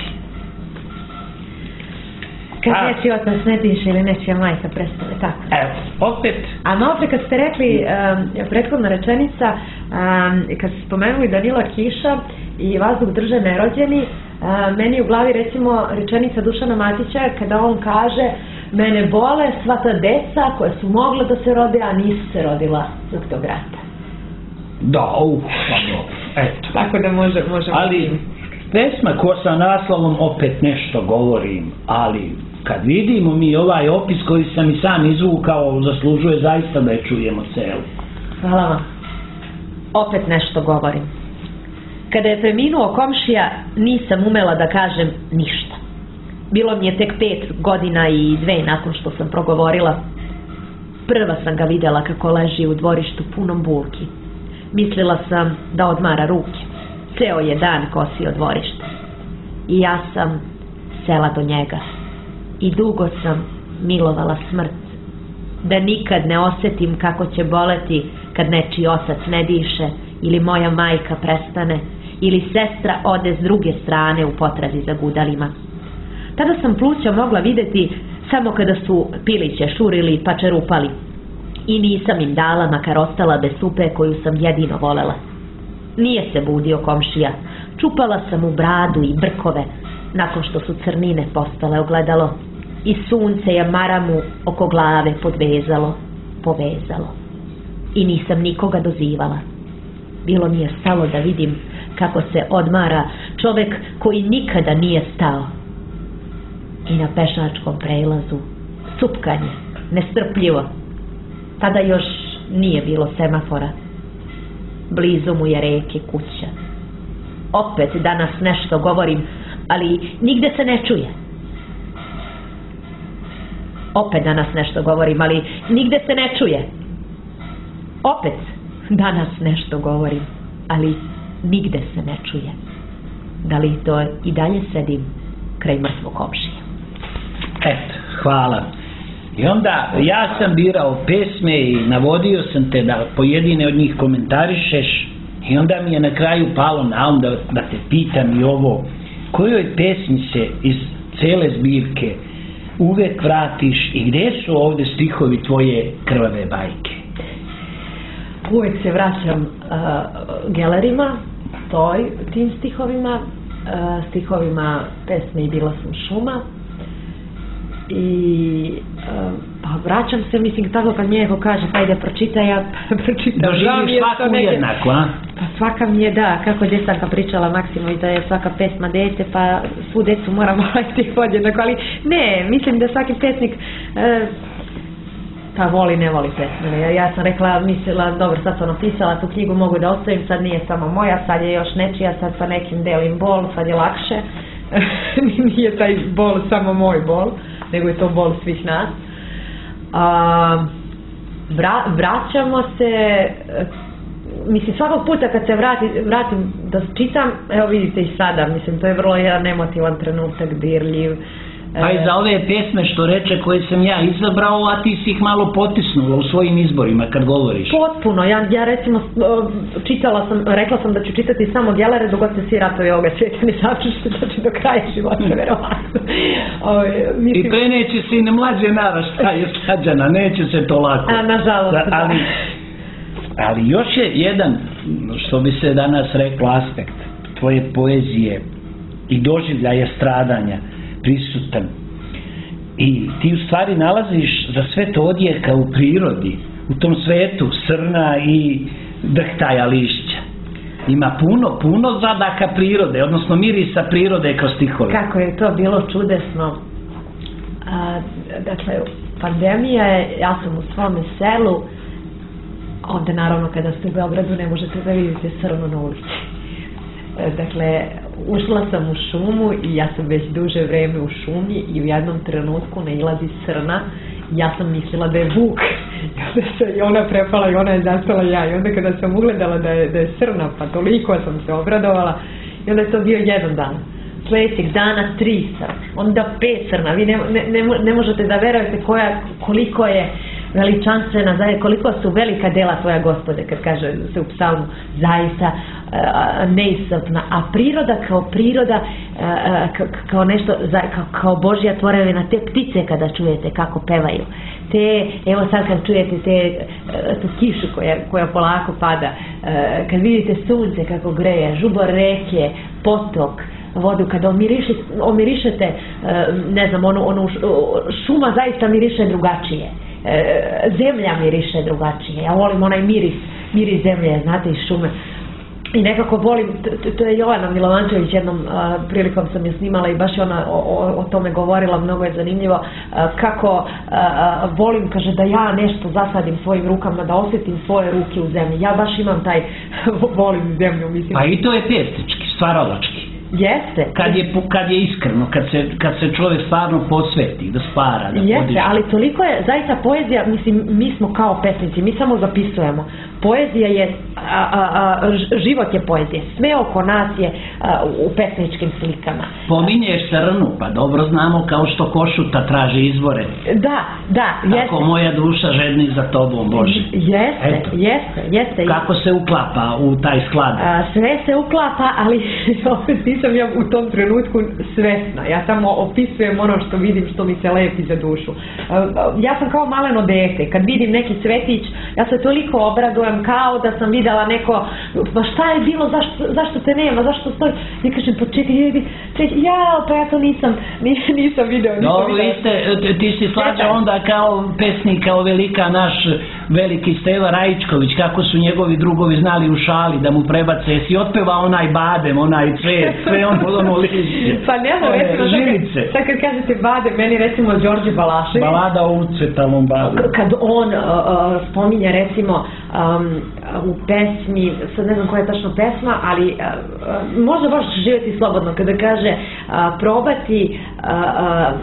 Kad a, nečiji otac ne diše ili nečija majka prestane, tako? Evo, opet. A malo pre kad ste rekli, um, prethodna rečenica, um, kad ste spomenuli Danila Kiša i Vazduh drže nerođeni, um, meni u glavi recimo rečenica Dušana Matića kada on kaže mene bole sva ta deca koja su mogla da se rode, a nisu se rodila zbog tog rata. Da, uf, eto. Tako da može, možemo... Ali pesma ko sa naslovom opet nešto govorim, ali kad vidimo mi ovaj opis koji sam i sam izvukao, zaslužuje zaista da je čujemo celu. Hvala vam. Opet nešto govorim. Kada je preminuo komšija, nisam umela da kažem ništa. Bilo mi je tek pet godina i dve nakon što sam progovorila. Prva sam ga vidjela kako leži u dvorištu punom bulki. Mislila sam da odmara ruke. Ceo je dan kosio dvorište. I ja sam sela do njega. I dugo sam milovala smrt. Da nikad ne osjetim kako će boleti kad nečiji otac ne diše, ili moja majka prestane, ili sestra ode s druge strane u potrazi za gudalima. Tada sam pluća mogla vidjeti samo kada su piliće šurili pa čerupali. I nisam im dala, makar ostala bez supe koju sam jedino volela. Nije se budio komšija. Čupala sam mu bradu i brkove, nakon što su crnine postale ogledalo. I sunce je maramu oko glave podvezalo, povezalo. I nisam nikoga dozivala. Bilo mi je stalo da vidim kako se odmara čovek koji nikada nije stao. I na pešačkom prelazu supkanje, nestrpljivo. Tada još nije bilo semafora. Blizu mu je reke kuća. Opet danas nešto govorim, ali nigde se ne čuje. Opet danas nešto govorim, ali nigde se ne čuje. Opet danas nešto govorim, ali nigde se ne čuje. Da li to i dalje sedim kraj mrtvog komšija? Eto, hvala. I onda ja sam birao pesme i navodio sam te da pojedine od njih komentarišeš i onda mi je na kraju palo na um da, da te pitam i ovo. kojoj pesmi se iz cele zbirke uvek vratiš i gdje su ovdje stihovi tvoje krvave bajke? Uvijek se vraćam uh, gelerima, toj, tim stihovima, uh, stihovima pesme I bila sam šuma. I uh, pa vraćam se, mislim, tako kad mi neko kaže pa ide pročitaj, ja pročitam. Doživiš svaku neke... jednako, a? Pa svaka mi je, da, kako djecanka pričala Maksimović da je svaka pesma dete, pa svu decu moram voliti podjednako, ali ne, mislim da svaki pesnik uh, pa voli, ne voli pesme. Ja, ja sam rekla, mislila, dobro, sad sam napisala tu knjigu, mogu da ostavim, sad nije samo moja, sad je još nečija, sad sa nekim delim bol, sad je lakše. Nije taj bol samo moj bol, nego je to bol svih nas. A, vra, vraćamo se, mislim, svakog puta kad se vrati, vratim da čitam, evo vidite I sada, mislim, to je vrlo jedan emotivan trenutak, dirljiv. Pa I za ove pjesme što reče koje sam ja izabrao, a ti si ih malo potisnula u svojim izborima kad govoriš. Potpuno, ja, ja recimo čitala sam, rekla sam da ću čitati samo Gelere dok se svi ratovi ovoga svijeta ne završe, znači do kraja života, verovatno. I preneće se I na mlađe naraštaje Slađana, neće se to lako. A, nažalost, da. Ali, ali još je jedan, što bi se danas reklo, aspekt tvoje poezije I doživljaje stradanja prisutan. I ti u stvari nalaziš za sve to odjeka u prirodi, u tom svetu srna I drhtaja lišća. Ima puno, puno zadaka prirode, odnosno mirisa prirode kroz stihove. Kako je to bilo čudesno. A, dakle, pandemija je, ja sam u svome selu, ovdje naravno kada ste u Beogradu ne možete da vidite srnu na ulici. Dakle, ušla sam u šumu I ja sam već duže vreme u šumi I u jednom trenutku nailazi srna I ja sam mislila da je vuk I onda se I ona prepala I ona je zastala ja I onda kada sam ugledala da je, da je srna, pa toliko sam se obradovala I onda je to bio jedan dan. Sljedećeg dana tri srna, onda pet srna. Vi ne, ne, ne, ne možete da verujete koja, koliko je veličanstvena, koliko su velika dela tvoja Gospode, kad kaže se u psalmu, zaista uh, neiscrpna, a priroda kao priroda, uh, kao nešto, kao, kao Božja tvorevina, te ptice kada čujete kako pevaju, te, evo sad kad čujete te, uh, tu kišu koja, koja polako pada, uh, kad vidite sunce kako greje, žubor reke, potok, vodu, kada omiriše, omirišete, uh, ne znam, onu, onu šuma zaista miriše drugačije. Zemlja miriše drugačije. Ja volim onaj miris, miris zemlje, znate, iz šume. I nekako volim, to je Jovana Milovančević jednom a, prilikom sam je snimala I baš je ona o, o, o tome govorila, mnogo je zanimljivo, a, kako a, a, volim, kaže, da ja nešto zasadim svojim rukama, da osjetim svoje ruke u zemlji. Ja baš imam taj, volim zemlju, mislim. Pa I to je pjesnički, stvaralački. Jeste. Kad je, kad je iskreno, kad se, kad se čovjek stvarno posveti, da stvara, da Jeste, podiže. Ali toliko je, zaista poezija, mislim, mi smo kao pesnici, mi samo zapisujemo. Poezija je, a, a, a, život je poezija, sve oko nas je a, u pesničkim slikama. Pominješ srnu, pa dobro znamo kao što košuta traži izvore. Da, da, jeste. Kako moja duša žedni za tobom, Bože. Jeste, Eto. jeste, jeste. Kako se uklapa u taj sklad? A, sve se uklapa, ali opet nisam ja u tom trenutku svesna. Ja samo opisujem ono što vidim, što mi se lepi za dušu. A, ja sam kao maleno dete, kad vidim neki cvetić, ja se toliko obradujem kao da sam videla neko, pa šta je bilo, zašto, zašto te nema, zašto stoji, i kažem, pa čekaj, jedi, čekaj, ja, pa ja to nisam, nisam video, nisam no, video. Iste, ti si slađa onda kao pesnik, kao velika naš veliki Steva Rajičković, kako su njegovi drugovi znali u šali da mu prebace, si otpeva onaj badem, onaj cvet, sve on ono lišće. Pa ne znam, recimo, žilice. Sad kad kažete badem, meni recimo Đorđe Balašević. Balada o ucvetalom badu. Kad on uh, uh, spominje recimo um, u pesmi, sad ne znam koja je tačno pesma, ali uh, uh, možda baš živjeti slobodno, kada kaže uh, probati uh, uh,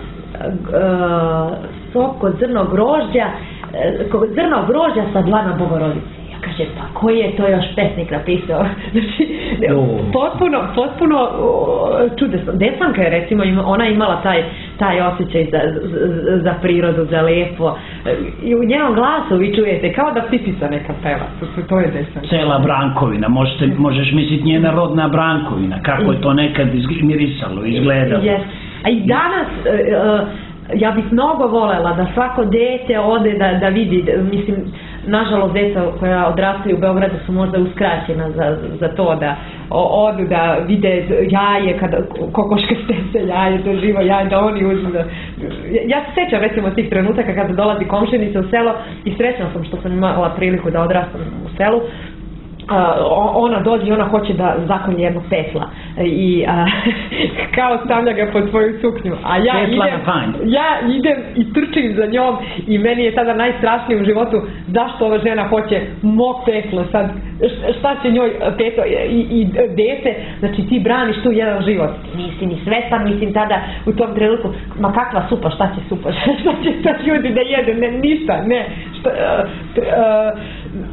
uh, sok od zrno grožđa, uh, zrno grožđa sa dlana Bogorodice. Kaže, pa koji je to još pesnik napisao? Znači, potpuno, potpuno čudesno. Desanka je recimo, ona imala taj, taj osjećaj za, za, za prirodu, za lepo. I u njenom glasu vi čujete kao da ptičica neka peva. To, to je desno. Cela Brankovina, možete, možeš misliti njena rodna Brankovina, kako je to nekad mirisalo, izgledalo. Yes. A i danas uh, ja bih mnogo volela da svako dete ode da, da vidi, mislim, nažalost djeca koja odrastaju u Beogradu su možda uskraćena za, za to da odu da vide jaje, kada kokoške stese jaje, to živo jaje, da oni uzmu da... Ja se sjećam recimo tih trenutaka kada dolazi komšinica u selo i srećna sam što sam imala priliku da odrastam u selu. Uh, ona dođe i ona hoće da zakolje jednog petla i uh, kao stavlja ga pod svoju suknju, a ja idem, ja idem i trčim za njom i meni je tada najstrašnije u životu zašto ova žena hoće mog petlo sad, šta će njoj petlo i, i dete, znači ti braniš tu jedan život, nisi ni svestan, mislim tada u tom trenutku, ma kakva supa, šta će supa, šta će sad ljudi da jedu, ne, ništa, ne, šta, uh, uh,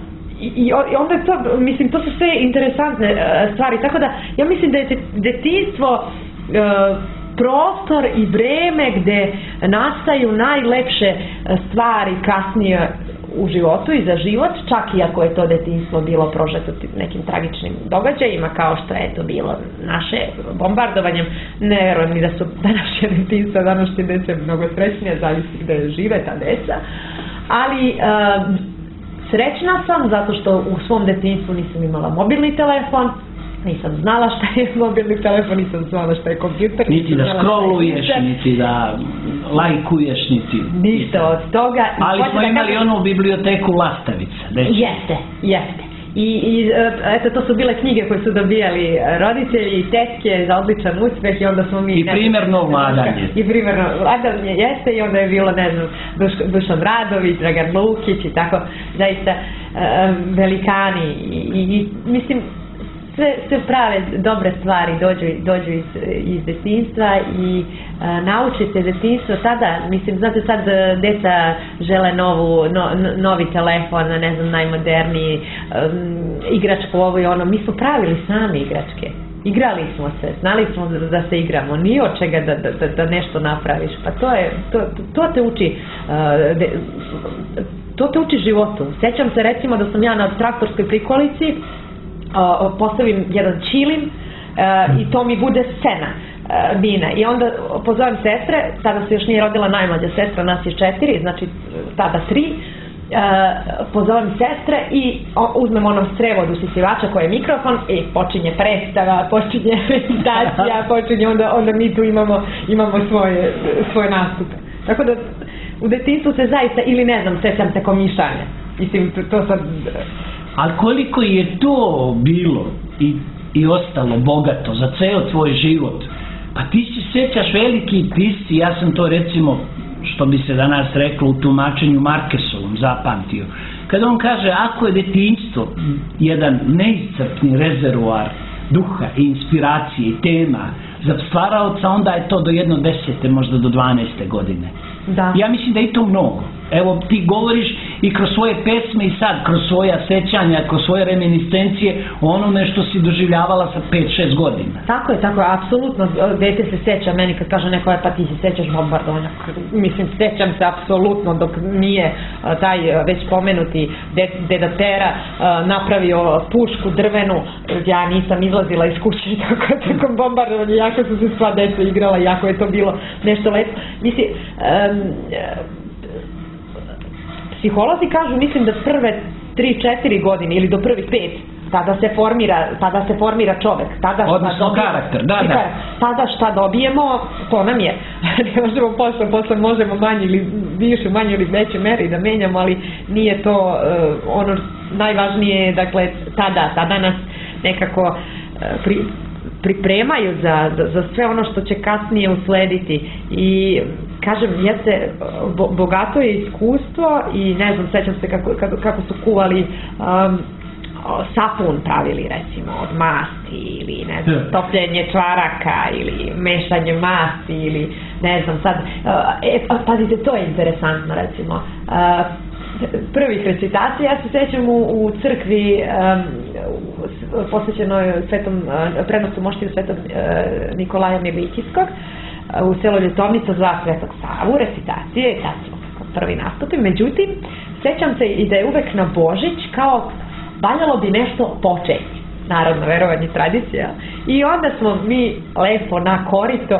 I, i onda je to, mislim, to su sve interesantne uh, stvari, tako da ja mislim da je detinjstvo uh, prostor i vreme gde nastaju najlepše stvari kasnije u životu i za život, čak i ako je to detinjstvo bilo prožeto nekim tragičnim događajima, kao što je to bilo naše bombardovanjem. Ne verujem ni da su današnje detinjstva, današnje dece mnogo srećnije, zavisi gde žive ta deca, ali uh, srećna sam zato što u svom detinjstvu nisam imala mobilni telefon, nisam znala šta je mobilni telefon, nisam znala šta je kompjuter. Niti da scrolluješ, niti da lajkuješ, niti... Ništa od toga. Ali smo imali kažem... onu biblioteku Lastavica. Deći. Jeste, jeste. I, i eto, to su bile knjige koje su dobijali roditelji i tetke za odličan uspjeh i onda smo mi... I primjerno vladanje. I primjerno vladanje jeste i onda je bilo, ne znam, Duš, Dušan Radović, Dragan Lukić i tako, zaista uh, velikani i, i mislim, sve, sve prave dobre stvari dođu, dođu iz, iz detinjstva i a, naučite detinjstvo tada, mislim, znate sad deca žele novu, no, novi telefon, ne znam, najmoderniji, um, igračku ovo i ono, mi smo pravili sami igračke. Igrali smo se, znali smo da se igramo, ni od čega da, da, da nešto napraviš, pa to je, to, to te uči, uh, de, to te uči životu. Sjećam se recimo da sam ja na traktorskoj prikolici, Uh, postavim jedan čilim uh, i to mi bude scena uh, Bina i onda pozovem sestre, tada se još nije rodila najmlađa sestra, nas je četiri, znači tada tri, uh, pozovem sestre i uzmem ono strevo od usisivača koje je mikrofon i počinje predstava, počinje recitacija, počinje onda, onda mi tu imamo, imamo svoje, svoje nastupe. Tako da u detinjstvu se zaista, ili ne znam, sećam se komišanja, mislim to, to sad... Ali koliko je to bilo i, i ostalo bogato za ceo tvoj život, pa ti se sjećaš veliki pisci, ja sam to recimo, što bi se danas reklo u tumačenju Markesovom zapamtio, kada on kaže ako je detinjstvo jedan neiscrpni rezervoar duha i inspiracije i tema za stvaraoca, onda je to do jedno desete, možda do dvanaeste godine. Da. Ja mislim da je to mnogo. Evo ti govoriš i kroz svoje pesme i sad kroz svoja sećanja, kroz svoje reminiscencije o onome što si doživljavala sa pet šest godina. Tako je, tako je, apsolutno. Dete se seća meni kad kaže neko je pa ti se sećaš bombardovanja. Mislim, sećam se apsolutno dok nije taj već pomenuti deda Tera napravio pušku drvenu, ja nisam izlazila iz kuće tako tako bombardovanje, jako su se sva deca igrala, jako je to bilo nešto lepo. Mislim, um, psiholozi kažu, mislim da prve tri četiri godine ili do prvih pet tada se formira, tada se formira čovek, tada odnosno karakter, da, da. Tada šta dobijemo, to nam je. Ne možemo posle, posle možemo manje ili više, manje ili veće meri da menjamo, ali nije to uh, ono najvažnije, dakle, tada, tada nas nekako uh, pri, pripremaju za, za, za sve ono što će kasnije uslediti i kažem, jeste bo, bogato je iskustvo i ne znam, sećam se kako, kako, kako su kuvali um, sapun pravili recimo od masti ili ne znam, topljenje čvaraka ili mešanje masti ili ne znam sad, e, pazite, to je interesantno recimo, uh, prvih recitacija, ja se sećam u, u crkvi um, posvećenoj svetom, uh, prenosu moštiju svetog uh, Nikolaja Milićiskog, u selu Ljutomica zva Svetog Savu, recitacije i tad su prvi nastupi. Međutim, sećam se i da je uvek na Božić kao valjalo bi nešto početi, narodno verovanje, tradicija, i onda smo mi lepo na korito,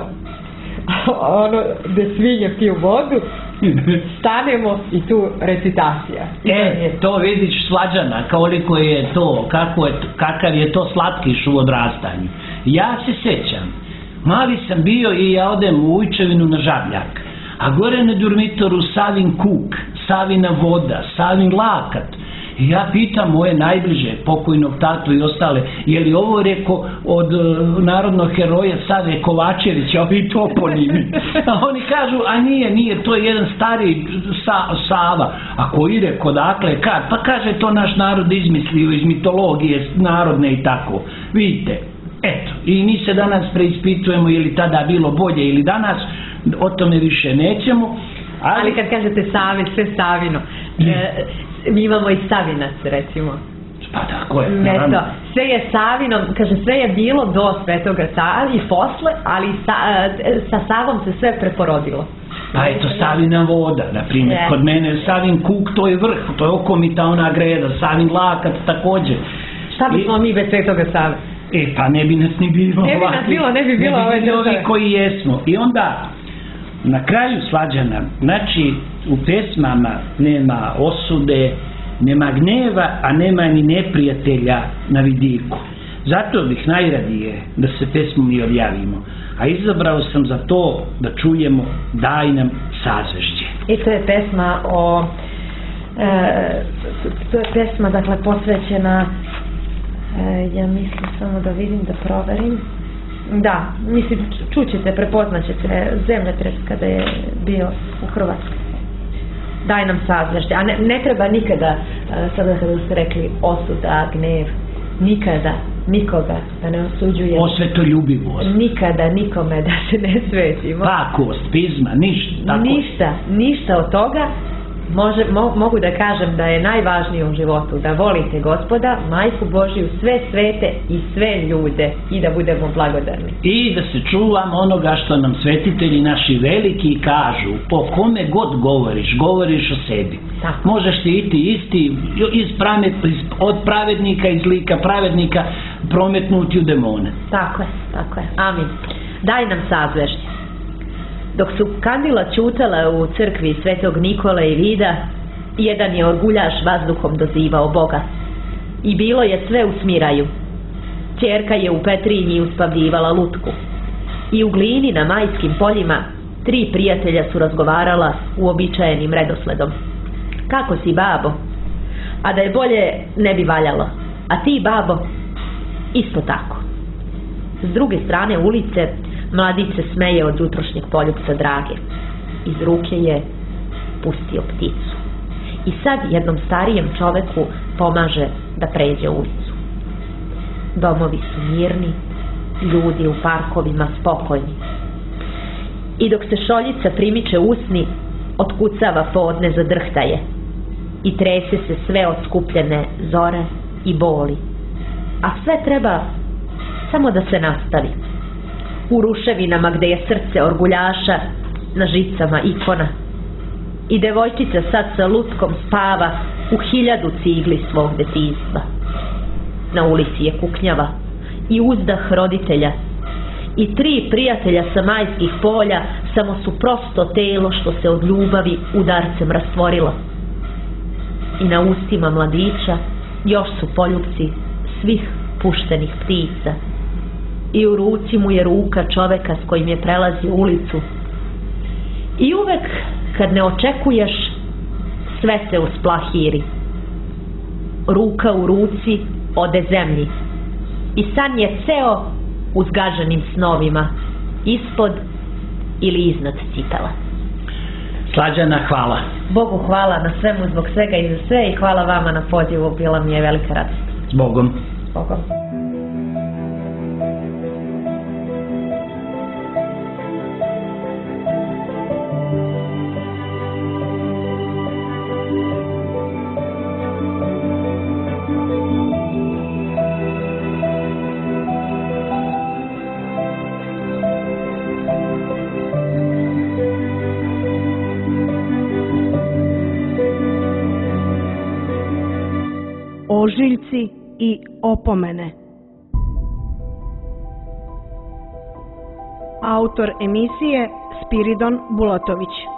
ono gde svinje piju vodu, stanemo i tu recitacija. E, to vidiš, Slađana, koliko je to, kako je, kakav je to slatkiš u odrastanju. Ja se sećam, mali sam bio i ja odem u Ujčevinu na Žabljak, a gore na Durmitoru Savin kuk, Savina voda, Savin lakat. I ja pitam moje najbliže, pokojnog tatu i ostale, je li ovo reko od uh, narodnog heroja Save Kovačevića, ovi toponimi? A oni kažu, a nije, nije, to je jedan stari sa, Sava. A koji reko, dakle, kad? Pa kaže, to naš narod izmislio iz mitologije narodne i tako. Vidite, eto, i mi se danas preispitujemo je li tada bilo bolje ili danas, o tome više nećemo. Ali, ali kad kažete Savi, sve Savino, e, mi imamo i Savinac, recimo. Pa tako je. Mesto, sve je Savino, kaže, sve je bilo do Svetoga Sava i posle, ali sa, sa Savom se sve preporodilo. Pa eto, Savina voda, na primjer, kod mene Savin kuk, to je vrh, to je okomita ona greda, Savin lakat takođe. Šta bi smo I... mi bez Svetoga Save? E, pa ne bi nas ni bilo. Ne bi nas bilo, ne bi bilo ove države. Ne bi koji jesmo. I onda, na kraju, Slađana, znači, u pesmama nema osude, nema gneva, a nema ni neprijatelja na vidiku. Zato bih najradije da se pesmom i odjavimo. A izabrao sam za to da čujemo Daj nam sazvežđe. I to je pesma o... E, to je pesma, dakle, posvećena... E, ja mislim samo da vidim, da proverim. Da, mislim, čućete, prepoznaćete zemljotres kada je bio u Hrvatskoj. Daj nam sazvežđe. A ne, ne treba nikada, sada kada ste rekli osuda, gnev, nikada nikoga da ne osuđuje. Osvetoljubivost. Nikada nikome da se ne svetimo. Pakost, pizma, ništa. Tako. Ništa, ništa od toga. Može, mo, mogu da kažem da je najvažnije u životu da volite Gospoda, Majku Božiju, sve svete i sve ljude i da budemo blagodarni. I da se čuvamo onoga što nam svetitelji naši veliki kažu, po kome god govoriš, govoriš o sebi. Tako. Možeš ti iti isti iz pramet, od pravednika, iz lika pravednika prometnuti u demone. Tako je, tako je. Amin. Daj nam sazvežđe. Dok su kandila ćutala u crkvi Svetog Nikole i Vida, jedan je orguljaš vazduhom dozivao Boga. I bilo je sve u smiraju. Ćerka je u Petrinji uspavljivala lutku. I u Glini na majskim poljima tri prijatelja su razgovarala uobičajenim redosledom. Kako si, babo? A da je bolje ne bi valjalo. A ti, babo? Isto tako. S druge strane ulice mladić se smeje od jutrošnjeg poljupca Drage. Iz ruke je pustio pticu. I sad jednom starijem čoveku pomaže da pređe ulicu. Domovi su mirni, ljudi u parkovima spokojni. I dok se šoljica primiče usni, otkucava podne zadrhtaje. I trese se sve od skupljene zore i boli. A sve treba samo da se nastavi. U ruševinama gde je srce orguljaša, na žicama ikona. I devojčica sad sa lutkom spava u hiljadu cigli svog detinjstva. Na ulici je kuknjava i uzdah roditelja. I tri prijatelja sa majskih polja samo su prosto telo što se od ljubavi udarcem rastvorilo. I na ustima mladića još su poljupci svih puštenih ptica. I u ruci mu je ruka čoveka s kojim je prelazio ulicu. I uvek kad ne očekuješ, sve se usplahiri. Ruka u ruci ode zemlji. I san je ceo u zgaženim snovima, ispod ili iznad cipela. Slađana, hvala. Bogu hvala na svemu, zbog svega i za sve, i hvala vama na pozivu, bila mi je velika radost. S Bogom. S Bogom. nepoželjci i opomene. Autor emisije Spiridon Bulatović.